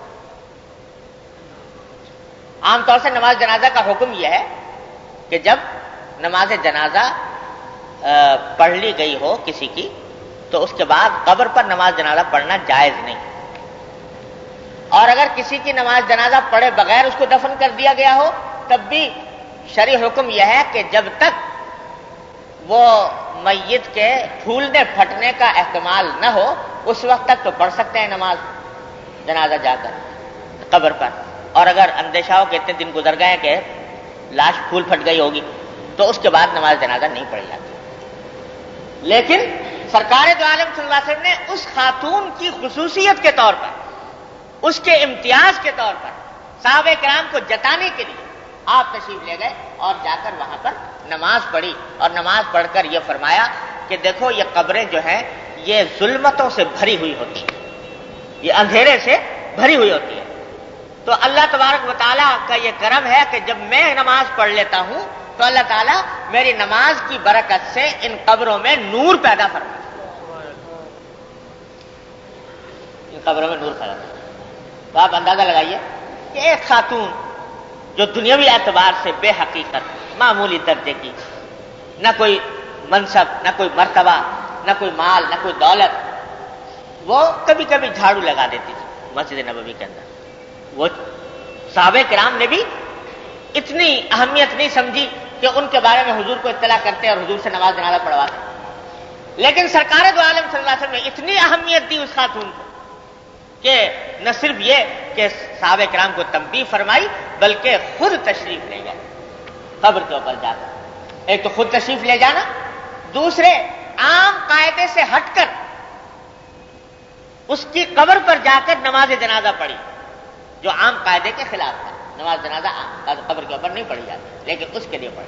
عام طور سے نماز جنازہ کا حکم یہ ہے کہ جب نماز جنازہ پڑھ لی گئی ہو کسی کی تو اس کے بعد قبر پر نماز جنازہ پڑھنا جائز نہیں. اور اگر کسی کی نماز جنازہ پڑھے بغیر اس کو دفن کر دیا گیا ہو تب بھی شرعی حکم یہ ہے کہ جب تک وہ میت کے پھولنے پھٹنے کا احتمال نہ ہو اس وقت تک تو پڑھ سکتے ہیں نماز جنازہ جا کر قبر پر. اور اگر اندیشہ ہو کہ اتنے دن گزر گئے کہ لاش پھول پھٹ گئی ہوگی تو اس کے بعد نماز جنازہ نہیں پڑھی جاتی. لیکن سرکار دو عالم صلی اللہ علیہ وسلم نے اس خاتون کی خصوصیت کے طور پر، اس کے امتیاز کے طور پر صحابہ کرام کو جتانے کے لیے آپ تشریف لے گئے اور جا کر وہاں پر نماز پڑھی اور نماز پڑھ کر یہ فرمایا کہ دیکھو یہ قبریں جو ہیں یہ ظلمتوں سے بھری ہوئی ہوتی ہیں، یہ اندھیرے سے بھری ہوئی ہوتی ہے. تو اللہ تبارک و تعالیٰ کا یہ کرم ہے کہ جب میں نماز پڑھ لیتا ہوں تو اللہ تعالیٰ میری نماز کی برکت سے ان قبروں میں نور پیدا فرماتا ہے، ان قبروں میں نور پیدا فرماتا ہے. تو آپ اندازہ لگائیے کہ ایک خاتون جو دنیاوی اعتبار سے بے حقیقت، معمولی درجے کی، نہ کوئی منصب، نہ کوئی مرتبہ، نہ کوئی مال، نہ کوئی دولت، وہ کبھی کبھی جھاڑو لگا دیتی تھی مسجد نبوی کے اندر. وہ صحابہ کرام نے بھی اتنی اہمیت نہیں سمجھی کہ ان کے بارے میں حضور کو اطلاع کرتے اور حضور سے نماز جنازہ پڑھواتے. لیکن سرکار دو عالم صلی اللہ علیہ وسلم نے اتنی اہمیت دی اس خاتون کو کہ نہ صرف یہ کہ صحابہ کرام کو تنبیہ فرمائی بلکہ خود تشریف لے گئے قبر کے اوپر جا کر. ایک تو خود تشریف لے جانا، دوسرے عام قاعدے سے ہٹ کر اس کی قبر پر جا کر نماز جنازہ پڑھی جو عام قاعدے کے خلاف تھا. نماز جنازہ قبر کے اوپر نہیں پڑھی جاتی لیکن اس کے لیے پڑھی.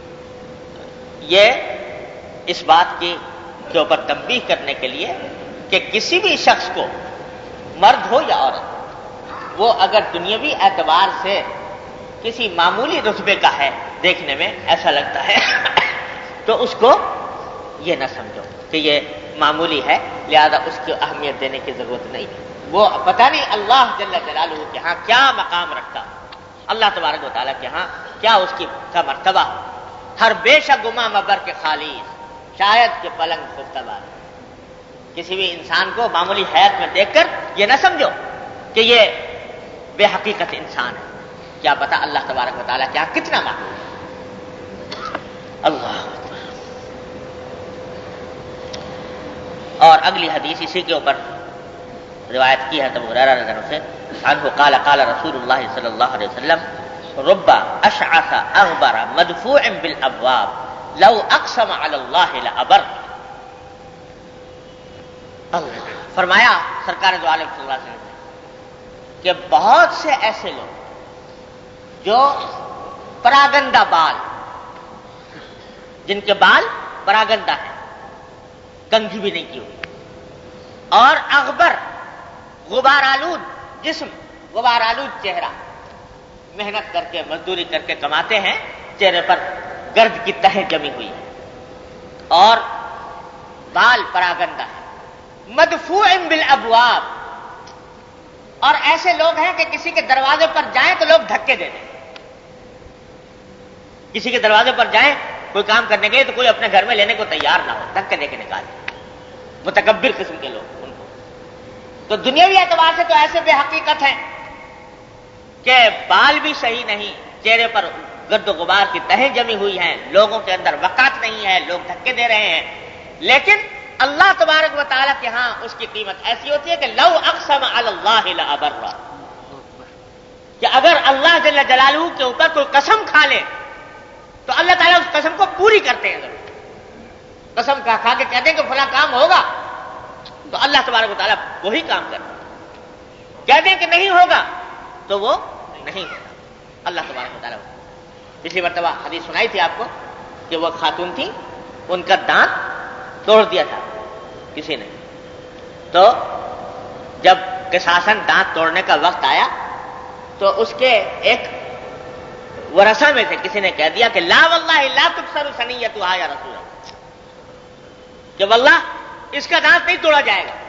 یہ اس بات کے اوپر تنبیہ کرنے کے لیے کہ کسی بھی شخص کو، مرد ہو یا عورت، وہ اگر دنیاوی اعتبار سے کسی معمولی رتبے کا ہے، دیکھنے میں ایسا لگتا ہے تو اس کو یہ نہ سمجھو کہ یہ معمولی ہے، لہذا اس کی اہمیت دینے کی ضرورت نہیں ہے۔ وہ پتہ نہیں اللہ جل جلالہ کے ہاں کیا مقام رکھتا، اللہ تبارک و تعالیٰ کے ہاں کیا اس کی کا مرتبہ۔ ہر بے شک گما مبر کے خالص، شاید کہ پلنگ خفتبار۔ کسی بھی انسان کو معمولی حیات میں دیکھ کر یہ نہ سمجھو کہ یہ بے حقیقت انسان ہے، کیا پتہ اللہ تبارک و تعالیٰ کیا کتنا معقول ہے۔ اللہ اکبر۔ اور اگلی حدیث اسی کے اوپر روایت کی ہے ابو ہریرہ رضی اللہ عنہ سے، عنہ قال قال رسول اللہ صلی اللہ علیہ وسلم رب اشعث اغبر مدفوع بالابواب لو اقسم علی اللہ لابر۔ فرمایا سرکار دو عالم صلی اللہ علیہ وسلم کہ بہت سے ایسے لوگ جو پراگندہ بال، جن کے بال پراگندہ ہیں، کنگھی بھی نہیں کی ہوئی، اور اغبر غبار آلود جسم، غبار آلود چہرہ، محنت کر کے مزدوری کر کے کماتے ہیں، چہرے پر گرد کی تہیں جمی ہوئی ہے اور بال پراگندہ ہے، مدفوع بالابواب، اور ایسے لوگ ہیں کہ کسی کے دروازے پر جائیں تو لوگ دھکے دے دیں۔ کسی کے دروازے پر جائیں کوئی کام کرنے کے تو کوئی اپنے گھر میں لینے کو تیار نہ ہو، دھکے دے کے نکالے، متکبر قسم کے لوگ ان کو۔ تو دنیاوی اعتبار سے تو ایسے بے حقیقت ہیں کہ بال بھی صحیح نہیں، چہرے پر گرد و غبار کی تہیں جمی ہوئی ہیں، لوگوں کے اندر وقات نہیں ہے، لوگ دھکے دے رہے ہیں، لیکن اللہ تبارک و تعالیٰ کے ہاں اس کی قیمت ایسی ہوتی ہے کہ لو اقسم علی اللہ لابر، کہ اگر اللہ جل جلالہ کے اوپر کوئی قسم کھا لے تو اللہ تعالیٰ اس قسم کو پوری کرتے ہیں۔ ضرور قسم کھا کے کہتے ہیں کہ فلاں کام ہوگا تو اللہ تبارک و تعالیٰ وہی کام کرتے ہیں، کہتے ہیں کہ نہیں ہوگا تو وہ نہیں ہوتا، اللہ تبارک و تعالیٰ۔ پچھلی مرتبہ حدیث سنائی تھی آپ کو کہ وہ خاتون تھی، ان کا دانت توڑ دیا تھا کسی نے، تو جب قصاصاً دانت توڑنے کا وقت آیا تو اس کے ایک ورثہ میں سے کسی نے کہہ دیا کہ لا واللہ لا تکسر ثنیتھا یا رسول اللہ، کہ واللہ اس کا دانت نہیں توڑا جائے گا۔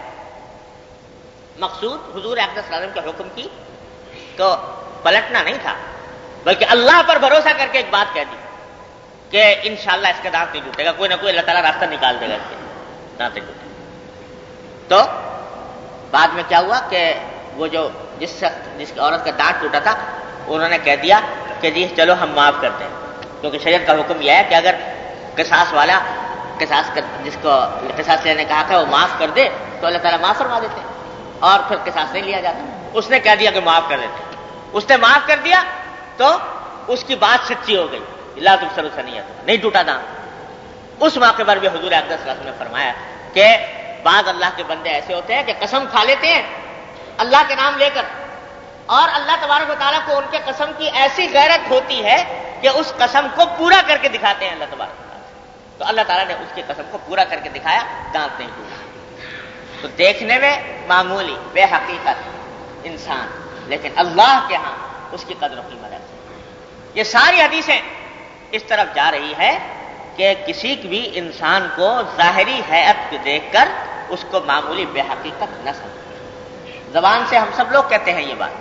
مقصود حضور اقدس صلی اللہ علیہ وسلم کے حکم کی تو پلٹنا نہیں تھا، بلکہ اللہ پر بھروسہ کر کے ایک بات کہہ دی کہ انشاءاللہ اس کا دانت نہیں ٹوٹے گا، کوئی نہ کوئی اللہ تعالیٰ راستہ نکال دے گا اس کے دانت نہیں ٹوٹے گا۔ تو بعد میں کیا ہوا کہ وہ جو جس عورت کا دانت ٹوٹا تھا انہوں نے کہہ دیا کہ جی چلو ہم معاف کرتے ہیں، کیونکہ شریعت کا حکم یہ ہے کہ اگر قصاص والا جس کو قصاص لینے کہا تھا وہ معاف کر دے تو اللہ تعالیٰ معاف فرما دیتے اور پھر قصاص نہیں لیا جاتا۔ اس نے کہہ دیا کہ معاف کر دیتے، اس نے معاف کر دیا تو اس کی بات سچی ہو گئی، لا تکسر ثنیتھا، نہیں ٹوٹا دانت۔ اس موقع پر بھی حضور اقدس صلی اللہ علیہ وسلم نے فرمایا کہ بعض اللہ کے بندے ایسے ہوتے ہیں کہ قسم کھا لیتے ہیں اللہ کے نام لے کر، اور اللہ تبارک و تعالیٰ کو ان کے قسم کی ایسی غیرت ہوتی ہے کہ اس قسم کو پورا کر کے دکھاتے ہیں اللہ تبارک و تعالیٰ۔ تو اللہ تعالیٰ نے اس کی قسم کو پورا کر کے دکھایا، دانت نہیں ٹوٹا۔ تو دیکھنے میں معمولی بے حقیقت انسان، لیکن اللہ کے ہاں اس کی قدر و قیمت ہے۔ یہ ساری حدیثیں اس طرف جا رہی ہے کہ کسی بھی انسان کو ظاہری حیات دیکھ کر اس کو معمولی بے حقیقت نہ سمجھے۔ زبان سے ہم سب لوگ کہتے ہیں یہ بات،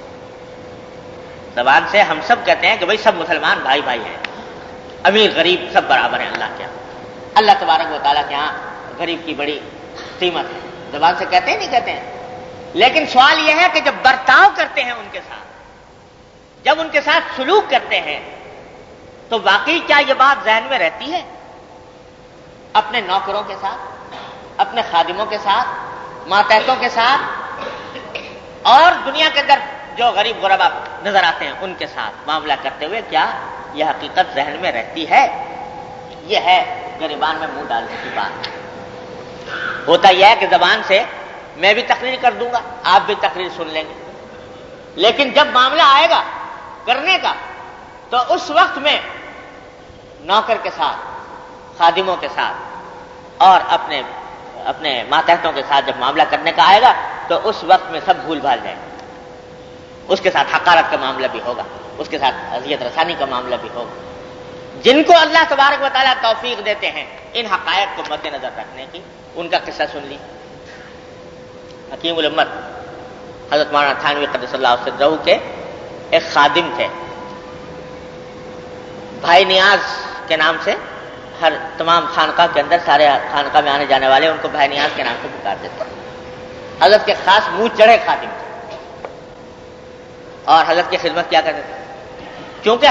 زبان سے ہم سب کہتے ہیں کہ بھائی سب مسلمان بھائی بھائی ہیں، امیر غریب سب برابر ہیں اللہ کے یہاں، اللہ تبارک و تعالیٰ کے یہاں غریب کی بڑی قیمت ہے۔ زبان سے کہتے ہیں نہیں کہتے ہیں، لیکن سوال یہ ہے کہ جب برتاؤ کرتے ہیں ان کے ساتھ، جب ان کے ساتھ سلوک کرتے ہیں تو واقعی کیا یہ بات ذہن میں رہتی ہے؟ اپنے نوکروں کے ساتھ، اپنے خادموں کے ساتھ، ماتحتوں کے ساتھ، اور دنیا کے اندر جو غریب غربا نظر آتے ہیں ان کے ساتھ معاملہ کرتے ہوئے کیا یہ حقیقت ذہن میں رہتی ہے؟ یہ ہے گریبان میں منہ ڈالنے کی بات۔ ہوتا یہ ہے کہ زبان سے میں بھی تقریر کر دوں گا، آپ بھی تقریر سن لیں گے، لیکن جب معاملہ آئے گا کرنے کا تو اس وقت میں نوکر کے ساتھ، خادموں کے ساتھ اور اپنے ماتحتوں کے ساتھ جب معاملہ کرنے کا آئے گا تو اس وقت میں سب بھول بھال جائیں گے۔ اس کے ساتھ حقارت کا معاملہ بھی ہوگا، اس کے ساتھ اذیت رسانی کا معاملہ بھی ہوگا۔ جن کو اللہ تبارک و تعالیٰ توفیق دیتے ہیں ان حقائق کو مد نظر رکھنے کی، ان کا قصہ سن لی۔ حکیم الامت حضرت مولانا تھانوی قدس اللہ سرہ کے ایک خادم تھے، بھائی نیاز کے نام سے ہر تمام خانقاہ کے اندر سارے خانقاہ میں آنے جانے والے ان کو بھائی نیاز کے نام سے پکارتے تھے۔ حضرت کے خاص منہ چڑھے خادم تھے اور حضرت کی خدمت کیا کرتے تھے، کیونکہ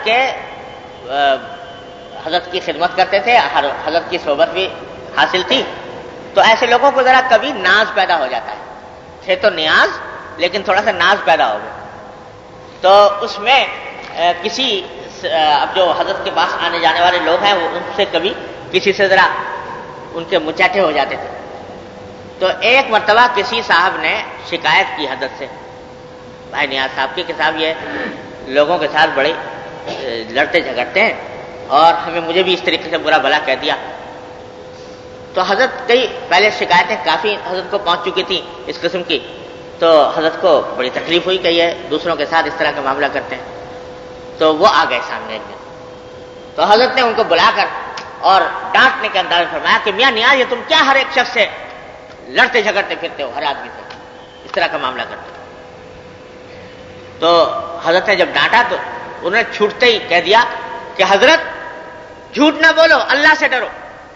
حضرت کی خدمت کرتے تھے، حضرت کی صحبت بھی حاصل تھی، تو ایسے لوگوں کو ذرا کبھی ناز پیدا ہو جاتا ہے، تھے تو نیاز لیکن تھوڑا سا ناز پیدا ہو گیا، تو اس میں کسی اب جو حضرت کے پاس آنے جانے والے لوگ ہیں وہ ان سے کبھی کسی سے ذرا ان کے مچاٹے ہو جاتے تھے۔ تو ایک مرتبہ کسی صاحب نے شکایت کی حضرت سے، بھائی نیاز صاحب کی، کہ صاحب یہ لوگوں کے ساتھ بڑے لڑتے جھگڑتے ہیں اور مجھے بھی اس طریقے سے برا بھلا کہہ دیا۔ تو حضرت کئی پہلے شکایتیں کافی حضرت کو پہنچ چکی تھیں اس قسم کی، تو حضرت کو بڑی تکلیف ہوئی کہ یہ دوسروں کے ساتھ اس طرح کا معاملہ کرتے ہیں، تو وہ آ گئے سامنے ایک دن، تو حضرت نے ان کو بلا کر اور ڈانٹنے کے انداز میں فرمایا کہ میاں نیاز، یہ تم کیا ہر ایک شخص سے لڑتے جھگڑتے پھرتے ہو، ہر آدمی سے اس طرح کا معاملہ کرتے ہو؟ تو حضرت نے جب ڈانٹا تو انہوں نے چھوٹتے ہی کہہ دیا کہ حضرت جھوٹ نہ بولو، اللہ سے ڈرو،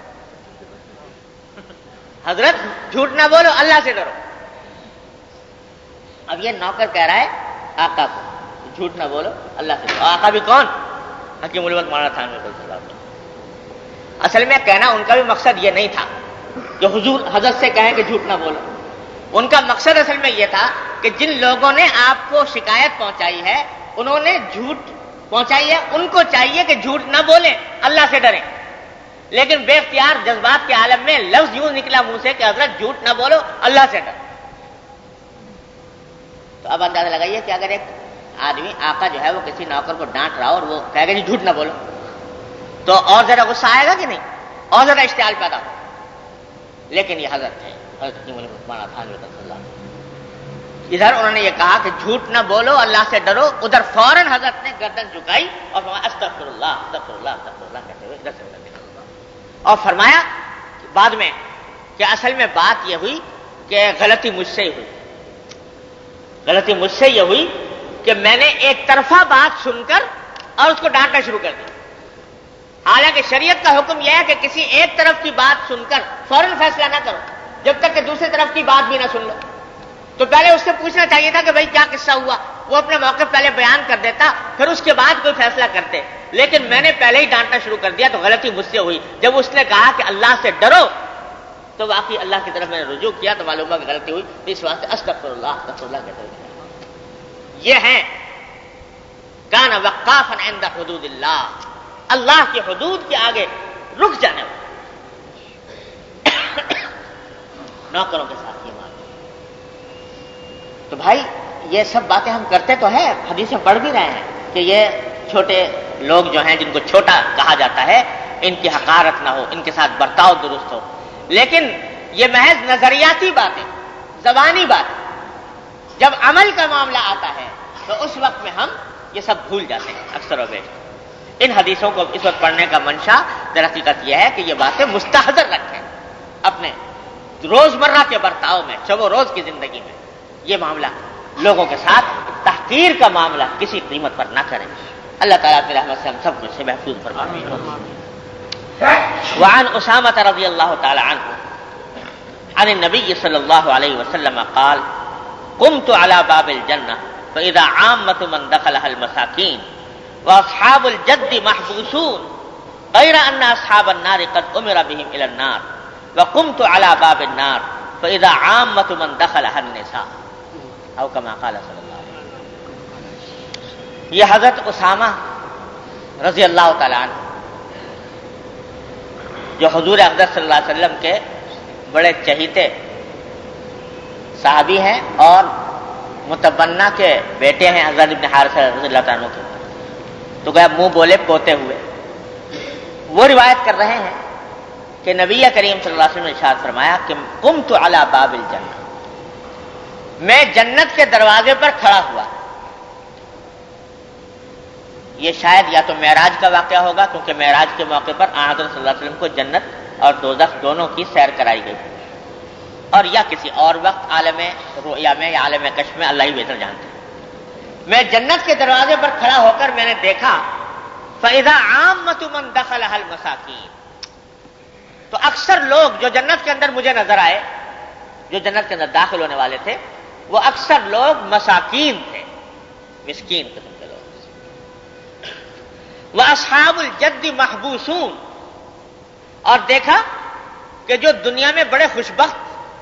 حضرت جھوٹ نہ بولو، اللہ سے ڈرو۔ اب یہ نوکر کہہ رہا ہے آقا کو جھوٹ نہ بولو، اللہ سے ڈرو۔ آقا بھی کون؟ حکیم الامت مولانا تھانوی قدس اللہ سرہ۔ اصل میں کہنا ان کا بھی مقصد یہ نہیں تھا کہ حضور حضرت سے کہیں کہ جھوٹ نہ بولو، ان کا مقصد اصل میں یہ تھا کہ جن لوگوں نے آپ کو شکایت پہنچائی ہے، انہوں نے جھوٹ پہنچائی ہے، ان کو چاہیے کہ جھوٹ نہ بولیں، اللہ سے ڈریں، لیکن بے اختیار جذبات کے عالم میں لفظ یوں نکلا منہ سے کہ حضرت جھوٹ نہ بولو، اللہ سے ڈرو۔ تو اب اندازہ لگائیے کہ اگر ایک آدمی آقا جو ہے وہ کسی نوکر کو ڈانٹ رہا اور وہ کہے گا جی جھوٹ نہ بولو، تو اور ذرا غصہ آئے گا کہ نہیں، اور ذرا اشتعال پیدا ہو۔ لیکن یہ حضرت ہے، حضرت مولانا تھانوی قدس اللہ سرہ، ادھر انہوں نے یہ کہا کہ جھوٹ نہ بولو، اللہ سے ڈرو، ادھر فوراً حضرت نے گردن جھکائی اور فرمایا استغفر اللہ استغفر اللہ استغفر اللہ کہتے ہوئے ادھر سے ادھر نکل گیا، اور فرمایا بعد میں کہ اصل میں بات یہ ہوئی کہ غلطی مجھ سے ہی ہوئی، غلطی مجھ سے یہ ہوئی کہ میں نے ایک طرفہ بات سن کر اور اس کو ڈانٹنا شروع کر دیا۔ حالانکہ شریعت کا حکم یہ ہے کہ کسی ایک طرف کی بات سن کر فوراً فیصلہ نہ کرو جب تک کہ دوسری طرف کی بات بھی نہ سن لو۔ تو پہلے اس سے پوچھنا چاہیے تھا کہ بھائی کیا قصہ ہوا، وہ اپنا موقف پہلے بیان کر دیتا، پھر اس کے بعد کوئی فیصلہ کرتے، لیکن میں نے پہلے ہی ڈانٹنا شروع کر دیا، تو غلطی مجھ سے ہوئی۔ جب اس نے کہا کہ اللہ سے ڈرو تو واقعی اللہ کی طرف میں نے رجوع کیا تو معلوم ہوا کہ غلطی ہوئی، اس واسطے استغفر اللہ کہتے ہوئے یہ ہیں کان وقافا عند حدود اللہ، اللہ کی حدود کے آگے رک جانے والے نوکروں کے ساتھ یہ معاملہ۔ تو بھائی یہ سب باتیں ہم کرتے تو ہیں، حدیثیں پڑھ بھی رہے ہیں کہ یہ چھوٹے لوگ جو ہیں جن کو چھوٹا کہا جاتا ہے ان کی حقارت نہ ہو، ان کے ساتھ برتاؤ درست ہو، لیکن یہ محض نظریاتی باتیں، زبانی باتیں، جب عمل کا معاملہ آتا ہے تو اس وقت میں ہم یہ سب بھول جاتے ہیں اکثر و بیشتر۔ ان حدیثوں کو اس وقت پڑھنے کا منشا در حقیقت یہ ہے کہ یہ باتیں مستحضر رکھیں اپنے روزمرہ کے برتاؤ میں، شب و روز کی زندگی میں یہ معاملہ لوگوں کے ساتھ تحقیر کا معاملہ کسی قیمت پر نہ کریں۔ اللہ تعالیٰ کی رحمت سے ہم سب کو سے محفوظ فرمائے۔ وعن اسامہ رضی اللہ تعالی عنہ عن النبی صلی اللہ علیہ وسلم قال قمت على باب الجنہ فاذا عامة من دخلها المساکین واصحاب الجد محبوسون غیر ان اصحاب النار قد امر بهم الى النار وقمت على باب النار فاذا عامة من دخلها النساء او كما قال صلی اللہ علیہ وسلم۔ یہ حضرت اسامہ رضی اللہ تعالی عنہ جو حضور اقدس صلی اللہ علیہ وسلم کے بڑے چہیتے صحابی ہیں اور متبنہ کے بیٹے ہیں حضرت ابن حارثہ رضی اللہ تعالیٰ عنہ کے، تو گیا منہ بولے پوتے ہوئے، وہ روایت کر رہے ہیں کہ نبی کریم صلی اللہ علیہ وسلم نے ارشاد فرمایا کہ قمت علی باب الجنہ، میں جنت کے دروازے پر کھڑا ہوا۔ یہ شاید یا تو معراج کا واقعہ ہوگا، کیونکہ معراج کے موقع پر حضرت صلی اللہ علیہ وسلم کو جنت اور دوزخ دونوں کی سیر کرائی گئی، اور یا کسی اور وقت عالم رؤیا میں یا عالم کشف میں، اللہ ہی بہتر جانتے ہیں۔ میں جنت کے دروازے پر کھڑا ہو کر میں نے دیکھا فَإِذَا عَامَّةُ مَنْ دَخَلَهَا الْمَسَاكِينُ، تو اکثر لوگ جو جنت کے اندر مجھے نظر آئے، جو جنت کے اندر داخل ہونے والے تھے، وہ اکثر لوگ مساکین تھے، مسکین قسم کے لوگ۔ وَأَصْحَابُ الْجَدِّ مَحْبُوسُونَ، اور دیکھا کہ جو دنیا میں بڑے خوش بخت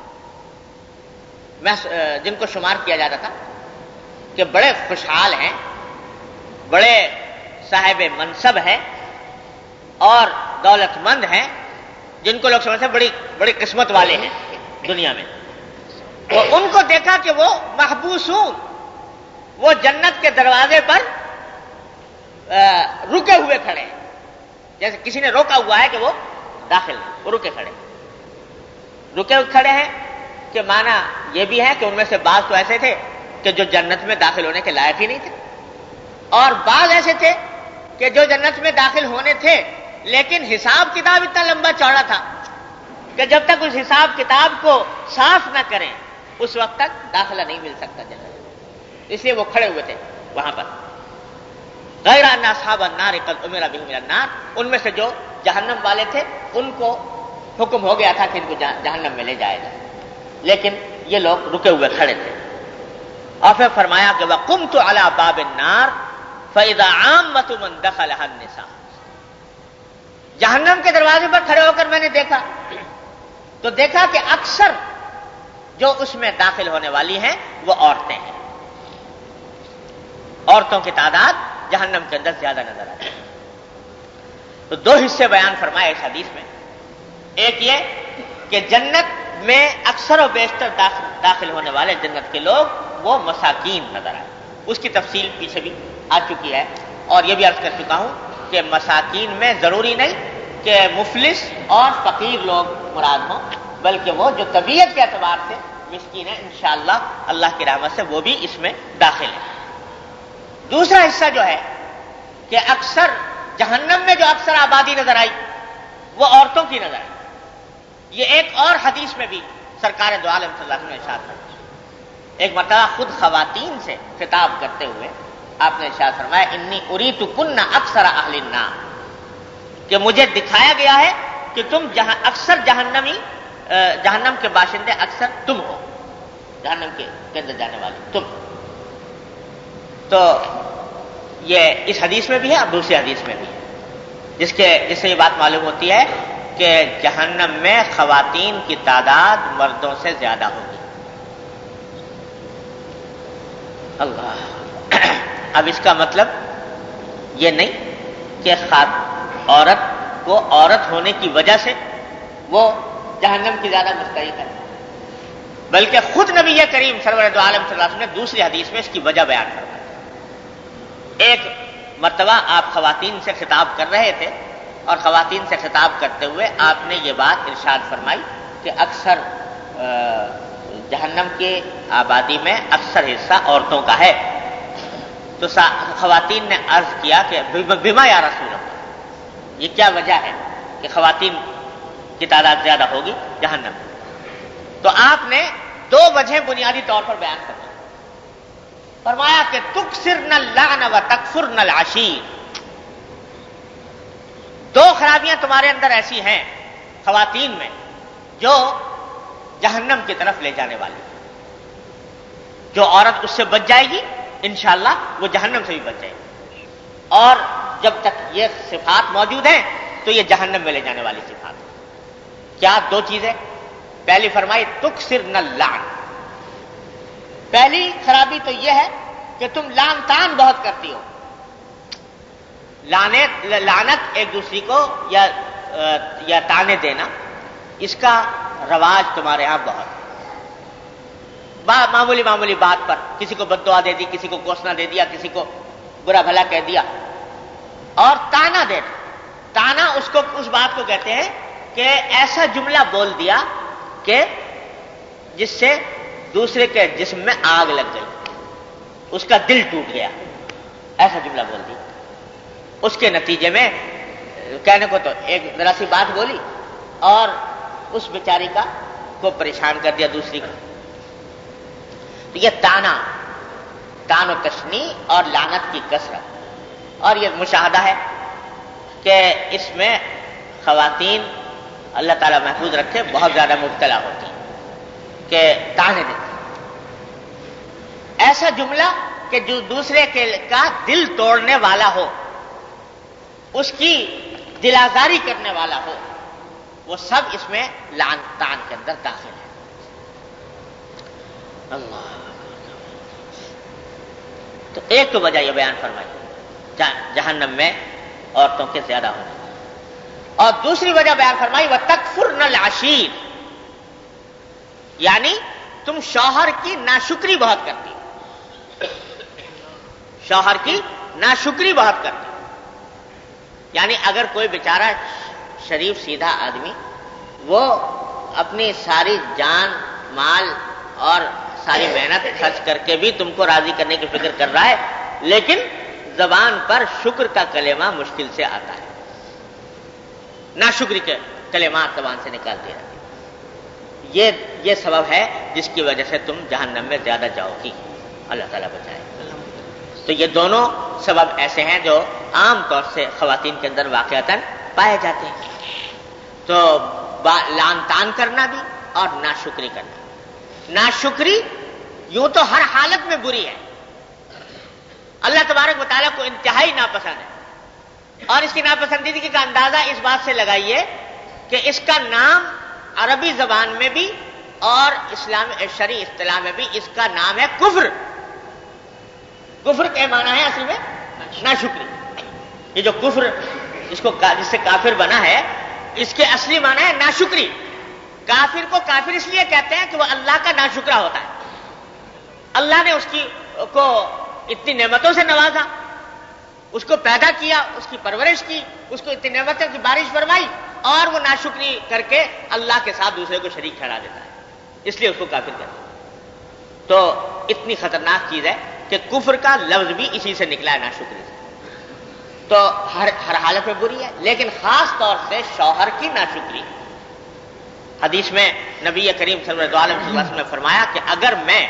جن کو شمار کیا جاتا تھا کہ بڑے خوشحال ہیں، بڑے صاحب منصب ہیں اور دولت مند ہیں، جن کو لوگ سمجھتے ہیں بڑی قسمت والے ہیں دنیا میں، تو ان کو دیکھا کہ وہ محبوسون، وہ جنت کے دروازے پر رکے ہوئے کھڑے ہیں، جیسے کسی نے روکا ہوا ہے کہ وہ داخل نہیں، وہ رکے ہوئے کھڑے ہیں، کہ معنی یہ بھی ہے کہ ان میں سے بعض تو ایسے تھے کہ جو جنت میں داخل ہونے کے لائق ہی نہیں تھے، اور بعض ایسے تھے کہ جو جنت میں داخل ہونے تھے لیکن حساب کتاب اتنا لمبا چوڑا تھا کہ جب تک اس حساب کتاب کو صاف نہ کریں اس وقت تک داخلہ نہیں مل سکتا جنت، اس لیے وہ کھڑے ہوئے تھے وہاں پر۔ غیر ان اصحاب النار قد امر بهم الى النار، ان میں سے جو جہنم والے تھے ان کو حکم ہو گیا تھا کہ ان کو جہنم میں لے جائے گا، لیکن یہ لوگ رکے ہوئے کھڑے تھے۔ اور پھر فرمایا کہ وقمت علی باب النار فاذا عامۃ من دخلها النساء، جہنم کے دروازے پر کھڑے ہو کر میں نے دیکھا تو دیکھا کہ اکثر جو اس میں داخل ہونے والی ہیں وہ عورتیں ہیں، عورتوں کی تعداد جہنم کے اندر زیادہ نظر آتی ہے۔ تو دو حصے بیان فرمائے اس حدیث میں، ایک یہ کہ جنت میں اکثر و بیشتر داخل ہونے والے جنت کے لوگ وہ مساکین نظر آئے، اس کی تفصیل پیچھے بھی آ چکی ہے، اور یہ بھی عرض کر چکا ہوں کہ مساکین میں ضروری نہیں کہ مفلس اور فقیر لوگ مراد ہوں، بلکہ وہ جو طبیعت کے اعتبار سے مسکین ہیں، انشاءاللہ اللہ کی رحمت سے وہ بھی اس میں داخل ہیں۔ دوسرا حصہ جو ہے کہ اکثر جہنم میں جو اکثر آبادی نظر آئی وہ عورتوں کی نظر آئی، یہ ایک اور حدیث میں بھی سرکار دو عالم صلی اللہ علیہ وسلم نے ارشاد فرمایا، ایک مرتبہ خود خواتین سے خطاب کرتے ہوئے آپ نے ارشاد فرمایا انی اریت کن اکثر اہل النار، کہ مجھے دکھایا گیا ہے کہ تم اکثر جہنم کے باشندے اکثر تم ہو، جہنم کے اندر جانے والے تم۔ تو یہ اس حدیث میں بھی ہے اور دوسری حدیث میں بھی ہے، جس سے یہ بات معلوم ہوتی ہے کہ جہنم میں خواتین کی تعداد مردوں سے زیادہ ہوگی۔ اللہ، اب اس کا مطلب یہ نہیں کہ عورت کو عورت ہونے کی وجہ سے وہ جہنم کی زیادہ مستحق ہے، بلکہ خود نبی کریم سرور دو عالم صلی اللہ علیہ وسلم نے دوسری حدیث میں اس کی وجہ بیان فرمائی۔ ایک مرتبہ آپ خواتین سے خطاب کر رہے تھے اور خواتین سے خطاب کرتے ہوئے آپ نے یہ بات ارشاد فرمائی کہ اکثر جہنم کی آبادی میں اکثر حصہ عورتوں کا ہے، تو خواتین نے عرض کیا کہ بما یا رسول اللہ، یہ کیا وجہ ہے کہ خواتین کی تعداد زیادہ ہوگی جہنم میں؟ تو آپ نے دو وجہیں بنیادی طور پر بیان کرنا، فرمایا کہ تکثرن اللعن و تکفرن العشیر، دو خرابیاں تمہارے اندر ایسی ہیں خواتین میں جو جہنم کی طرف لے جانے والی، جو عورت اس سے بچ جائے گی انشاءاللہ وہ جہنم سے بھی بچ جائے گی، اور جب تک یہ صفات موجود ہیں تو یہ جہنم میں لے جانے والی صفات ہیں۔ کیا؟ دو چیزیں، پہلی فرمائی تکثرن اللعن، پہلی خرابی تو یہ ہے کہ تم لعن طعن بہت کرتی ہو، لعنت ایک دوسری کو یا تانے دینا، اس کا رواج تمہارے ہاں بہت، معمولی بات پر کسی کو بد دعا دے دی، کسی کو کوسنا دے دیا، کسی کو برا بھلا کہہ دیا، اور تانا دینا، تانا اس بات کو کہتے ہیں کہ ایسا جملہ بول دیا کہ جس سے دوسرے کے جسم میں آگ لگ گئی، اس کا دل ٹوٹ گیا، ایسا جملہ بول دیا۔ اس کے نتیجے میں کہنے کو تو ایک ذرا سی بات بولی اور اس بیچاری کو پریشان کر دیا دوسری کو. تو یہ تان و تشنی اور لعنت کی کثرت. اور یہ مشاہدہ ہے کہ اس میں خواتین اللہ تعالیٰ محفوظ رکھے بہت زیادہ مبتلا ہوتی ہیں کہ تانے دیتی. ایسا جملہ کہ جو دوسرے کا دل توڑنے والا ہو، اس کی دل آزاری کرنے والا ہو، وہ سب اس میں لعن تان کے اندر داخل ہے. اللہ. تو ایک تو وجہ یہ بیان فرمائی جہنم میں عورتوں کے زیادہ ہونے، اور دوسری وجہ بیان فرمائی وَتَكْفُرْنَ الْعَشِيرَ، یعنی تم شوہر کی ناشکری بہت کرتی، شوہر کی ناشکری بہت کرتی. یعنی اگر کوئی بیچارہ شریف سیدھا آدمی وہ اپنی ساری جان مال اور ساری محنت خرچ کر کے بھی تم کو راضی کرنے کی فکر کر رہا ہے، لیکن زبان پر شکر کا کلمہ مشکل سے آتا ہے، ناشکری کے کلمات زبان سے نکالتے رہتے. یہ سبب ہے جس کی وجہ سے تم جہنم میں زیادہ جاؤ گی. اللہ تعالیٰ بچائے. تو یہ دونوں سبب ایسے ہیں جو عام طور سے خواتین کے اندر واقعتاً پائے جاتے ہیں. تو لعن تان کرنا بھی اور ناشکری کرنا. ناشکری یوں تو ہر حالت میں بری ہے، اللہ تبارک و تعالیٰ کو انتہائی ناپسند ہے. اور اس کی ناپسندیدگی کا اندازہ اس بات سے لگائیے کہ اس کا نام عربی زبان میں بھی اور شرعی اصطلاح میں بھی اس کا نام ہے کفر. کفر کے معنی ہے اصل میں ناشکری. یہ جو کفر جس سے کافر بنا ہے، اس کے اصلی معنی ہے ناشکری. کافر کو کافر اس لیے کہتے ہیں کہ وہ اللہ کا ناشکرا ہوتا ہے. اللہ نے اس کو اتنی نعمتوں سے نوازا، اس کو پیدا کیا، اس کی پرورش کی، اس کو اتنی نعمتوں کی بارش فرمائی، اور وہ ناشکری کر کے اللہ کے ساتھ دوسرے کو شریک ٹھہرا دیتا ہے، اس لیے اس کو کافر کہتے ہیں. تو اتنی خطرناک چیز ہے کہ کفر کا لفظ بھی اسی سے نکلا ہے، ناشکری سے. تو ہر حالت میں بری ہے، لیکن خاص طور سے شوہر کی ناشکری. حدیث میں نبی کریم صلی اللہ علیہ وسلم نے فرمایا کہ اگر میں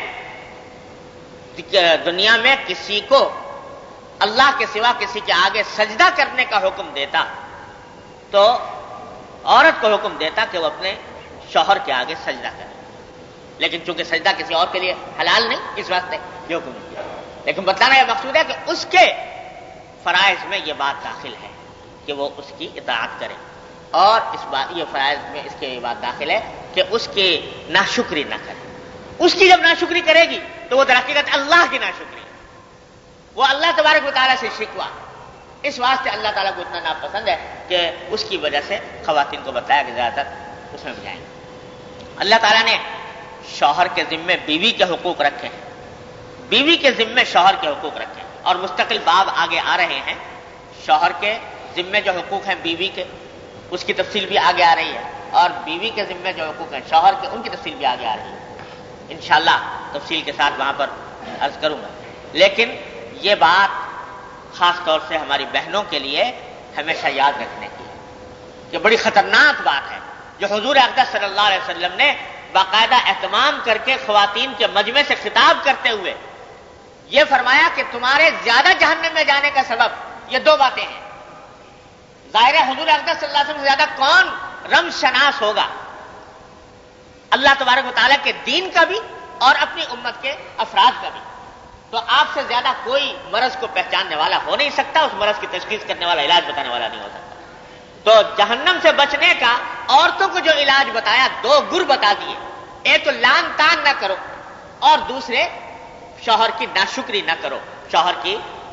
دنیا میں کسی کو اللہ کے سوا کسی کے آگے سجدہ کرنے کا حکم دیتا تو عورت کو حکم دیتا کہ وہ اپنے شوہر کے آگے سجدہ کرے. لیکن چونکہ سجدہ کسی اور کے لیے حلال نہیں، اس واسطے یہ حکم نہیں کیا. لیکن بتلانا یہ مقصود ہے کہ اس کے فرائض میں یہ بات داخل ہے کہ وہ اس کی اطاعت کرے، اور یہ فرائض میں اس کے یہ بات داخل ہے کہ اس کی ناشکری نہ کرے. اس کی جب ناشکری کرے گی تو وہ در حقیقت اللہ کی ناشکری، وہ اللہ تبارک و تعالیٰ سے شکوہ. اس واسطے اللہ تعالیٰ کو اتنا ناپسند ہے کہ اس کی وجہ سے خواتین کو بتایا کہ زیادہ تر اس میں جائیں. اللہ تعالیٰ نے شوہر کے ذمے بیوی کے حقوق رکھے ہیں، بیوی کے ذمے شوہر کے حقوق رکھے ہیں، اور مستقل باب آگے آ رہے ہیں. شوہر کے ذمے جو حقوق ہیں بیوی کے، اس کی تفصیل بھی آگے آ رہی ہے، اور بیوی کے ذمے جو حقوق ہیں شوہر کے، ان کی تفصیل بھی آگے آ رہی ہے. انشاءاللہ تفصیل کے ساتھ وہاں پر عرض کروں گا. لیکن یہ بات خاص طور سے ہماری بہنوں کے لیے ہمیشہ یاد رکھنے کی ہے کہ بڑی خطرناک بات ہے جو حضور اقدس صلی اللہ علیہ وسلم نے باقاعدہ اہتمام کر کے خواتین کے مجمع سے خطاب کرتے ہوئے یہ فرمایا کہ تمہارے زیادہ جہنم میں جانے کا سبب یہ دو باتیں ہیں. ظاہر ہے حضور اقدس صلی اللہ علیہ وسلم سے زیادہ کون رم شناس ہوگا اللہ تبارک و تعالیٰ کے دین کا بھی اور اپنی امت کے افراد کا بھی. تو آپ سے زیادہ کوئی مرض کو پہچاننے والا ہو نہیں سکتا، اس مرض کی تشخیص کرنے والا، علاج بتانے والا نہیں ہو سکتا. تو جہنم سے بچنے کا عورتوں کو جو علاج بتایا، دو گر بتا دیے. ایک تو لعن تان نہ کرو، اور دوسرے شوہر کی ناشکری نہ کرو، شوہر کی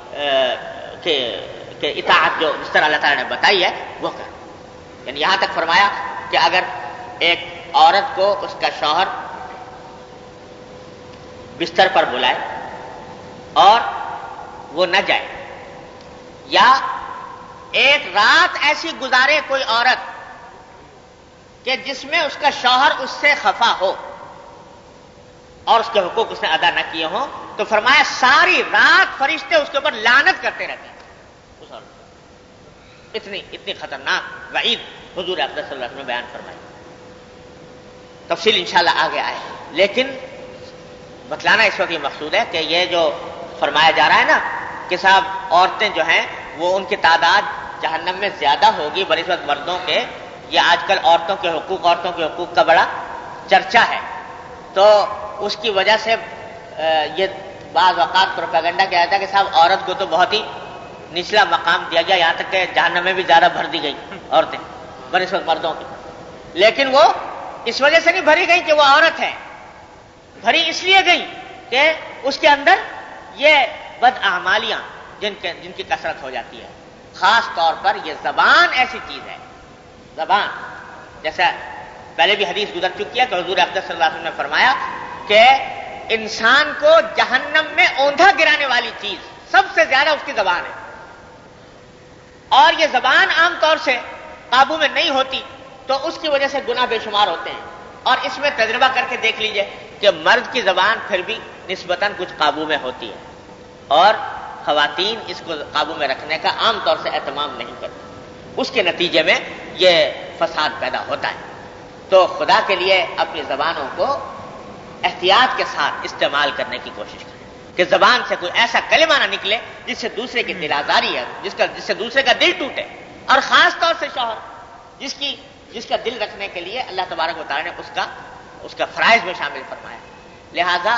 اطاعت جو جس طرح اللہ تعالیٰ نے بتائی ہے وہ کرو. یعنی یہاں تک فرمایا کہ اگر ایک عورت کو اس کا شوہر بستر پر بلائے اور وہ نہ جائے، یا ایک رات ایسی گزارے کوئی عورت کہ جس میں اس کا شوہر اس سے خفا ہو اور اس کے حقوق اس نے ادا نہ کیے ہوں، تو فرمایا ساری رات فرشتے اس کے اوپر لعنت کرتے رہتے ہیں اس عورت. اتنی خطرناک وعید حضور اقدس صلی اللہ علیہ وسلم نے بیان فرمائی. تفصیل انشاءاللہ آگے آئے، لیکن بتلانا اس وقت یہ مقصود ہے کہ یہ جو فرمایا جا رہا ہے نا کہ صاحب عورتیں جو ہیں وہ ان کی تعداد جہنم میں زیادہ ہوگی بنسبت مردوں کے، یہ آج کل عورتوں کے حقوق کا بڑا چرچا ہے. تو اس کی وجہ سے یہ بعض اوقات پروپیگنڈا کیا جاتا ہے کہ صاحب عورت کو تو بہت ہی نچلا مقام دیا گیا، یہاں تک کہ جہنم میں بھی زیادہ بھر دی گئی عورتیں بنسبت مردوں کی. لیکن وہ اس وجہ سے نہیں بھری گئی کہ وہ عورت ہے، بھری اس لیے گئی کہ اس کے اندر یہ بد اعمالیاں جن کی کثرت ہو جاتی ہے. خاص طور پر یہ زبان ایسی چیز ہے، زبان جیسا پہلے بھی حدیث گزر چکی ہے کہ حضور اقدس صلی اللہ علیہ وسلم نے فرمایا کہ انسان کو جہنم میں اوندھا گرانے والی چیز سب سے زیادہ اس کی زبان ہے، اور یہ زبان عام طور سے قابو میں نہیں ہوتی تو اس کی وجہ سے گناہ بے شمار ہوتے ہیں. اور اس میں تجربہ کر کے دیکھ لیجئے کہ مرد کی زبان پھر بھی نسبتاً کچھ قابو میں ہوتی ہے اور خواتین اس کو قابو میں رکھنے کا عام طور سے اہتمام نہیں کرتی. اس کے نتیجے میں یہ فساد پیدا ہوتا ہے. تو خدا کے لیے اپنی زبانوں کو احتیاط کے ساتھ استعمال کرنے کی کوشش کریں کہ زبان سے کوئی ایسا کلمہ نہ نکلے جس سے دوسرے کی دل آزاری ہے، جس سے دوسرے کا دل ٹوٹے، اور خاص طور سے شوہر جس کا دل رکھنے کے لیے اللہ تبارک و تعالی نے اس کا فرائض میں شامل فرمایا. لہذا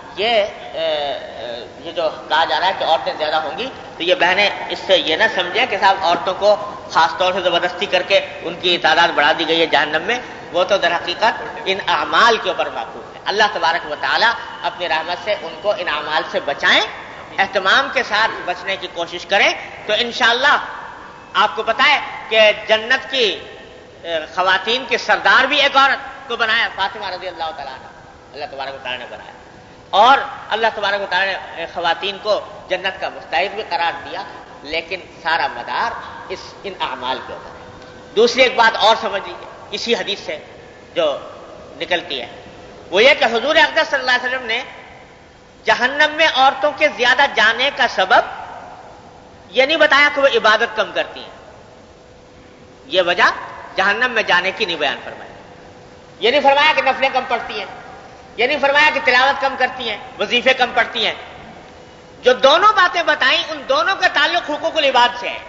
یہ جو کہا جا رہا ہے کہ عورتیں زیادہ ہوں گی، تو یہ بہنیں اس سے یہ نہ سمجھیں کہ صاحب عورتوں کو خاص طور سے زبردستی کر کے ان کی تعداد بڑھا دی گئی ہے جہنم میں. وہ تو در حقیقت ان اعمال کے اوپر موقوف ہے. اللہ تبارک و تعالی اپنی رحمت سے ان کو ان اعمال سے بچائیں، اہتمام کے ساتھ بچنے کی کوشش کریں. تو انشاءاللہ آپ کو پتا ہے کہ جنت کی خواتین کے سردار بھی ایک عورت کو بنایا، فاطمہ رضی اللہ تعالیٰ عنہ، اللہ تبارک و تعالیٰ نے بنایا. اور اللہ تبارک و تعالیٰ نے خواتین کو جنت کا مستحق بھی قرار دیا، لیکن سارا مدار ان اعمال کے اوپر ہے. دوسری ایک بات اور سمجھ لیجیے اسی حدیث سے جو نکلتی ہے، وہ یہ کہ حضور اقدس صلی اللہ علیہ وسلم نے جہنم میں عورتوں کے زیادہ جانے کا سبب یہ نہیں بتایا کہ وہ عبادت کم کرتی ہیں. یہ وجہ جہنم میں جانے کی نہیں بیان فرمائی. یہ نہیں فرمایا کہ نفلیں کم پڑتی ہیں، یہ نہیں فرمایا کہ تلاوت کم کرتی ہیں، وظیفے کم پڑتی ہیں. جو دونوں باتیں بتائیں ان دونوں کا تعلق حقوق العباد سے ہے،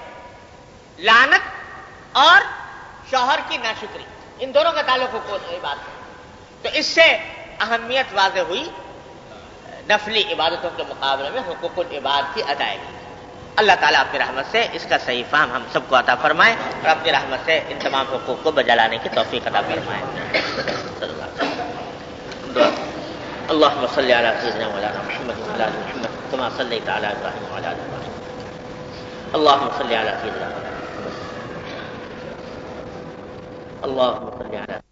لعنت اور شوہر کی ناشکری، ان دونوں کا تعلق حقوق العباد سے. تو اس سے اہمیت واضح ہوئی نفلی عبادتوں کے مقابلے میں حقوق العباد کی ادائیگی. اللہ تعالیٰ اپنی رحمت سے اس کا صحیح فہم ہم سب کو عطا فرمائے اور اپنی رحمت سے ان تمام حقوق کو بجا لانے کی توفیق عطا فرمائے. اللهم صل على سيدنا مولانا محمد وعلى ال محمد كما صليت على ابراهيم وعلى ال ابراهيم. اللهم صل على سيدنا مولانا محمد. اللهم صل على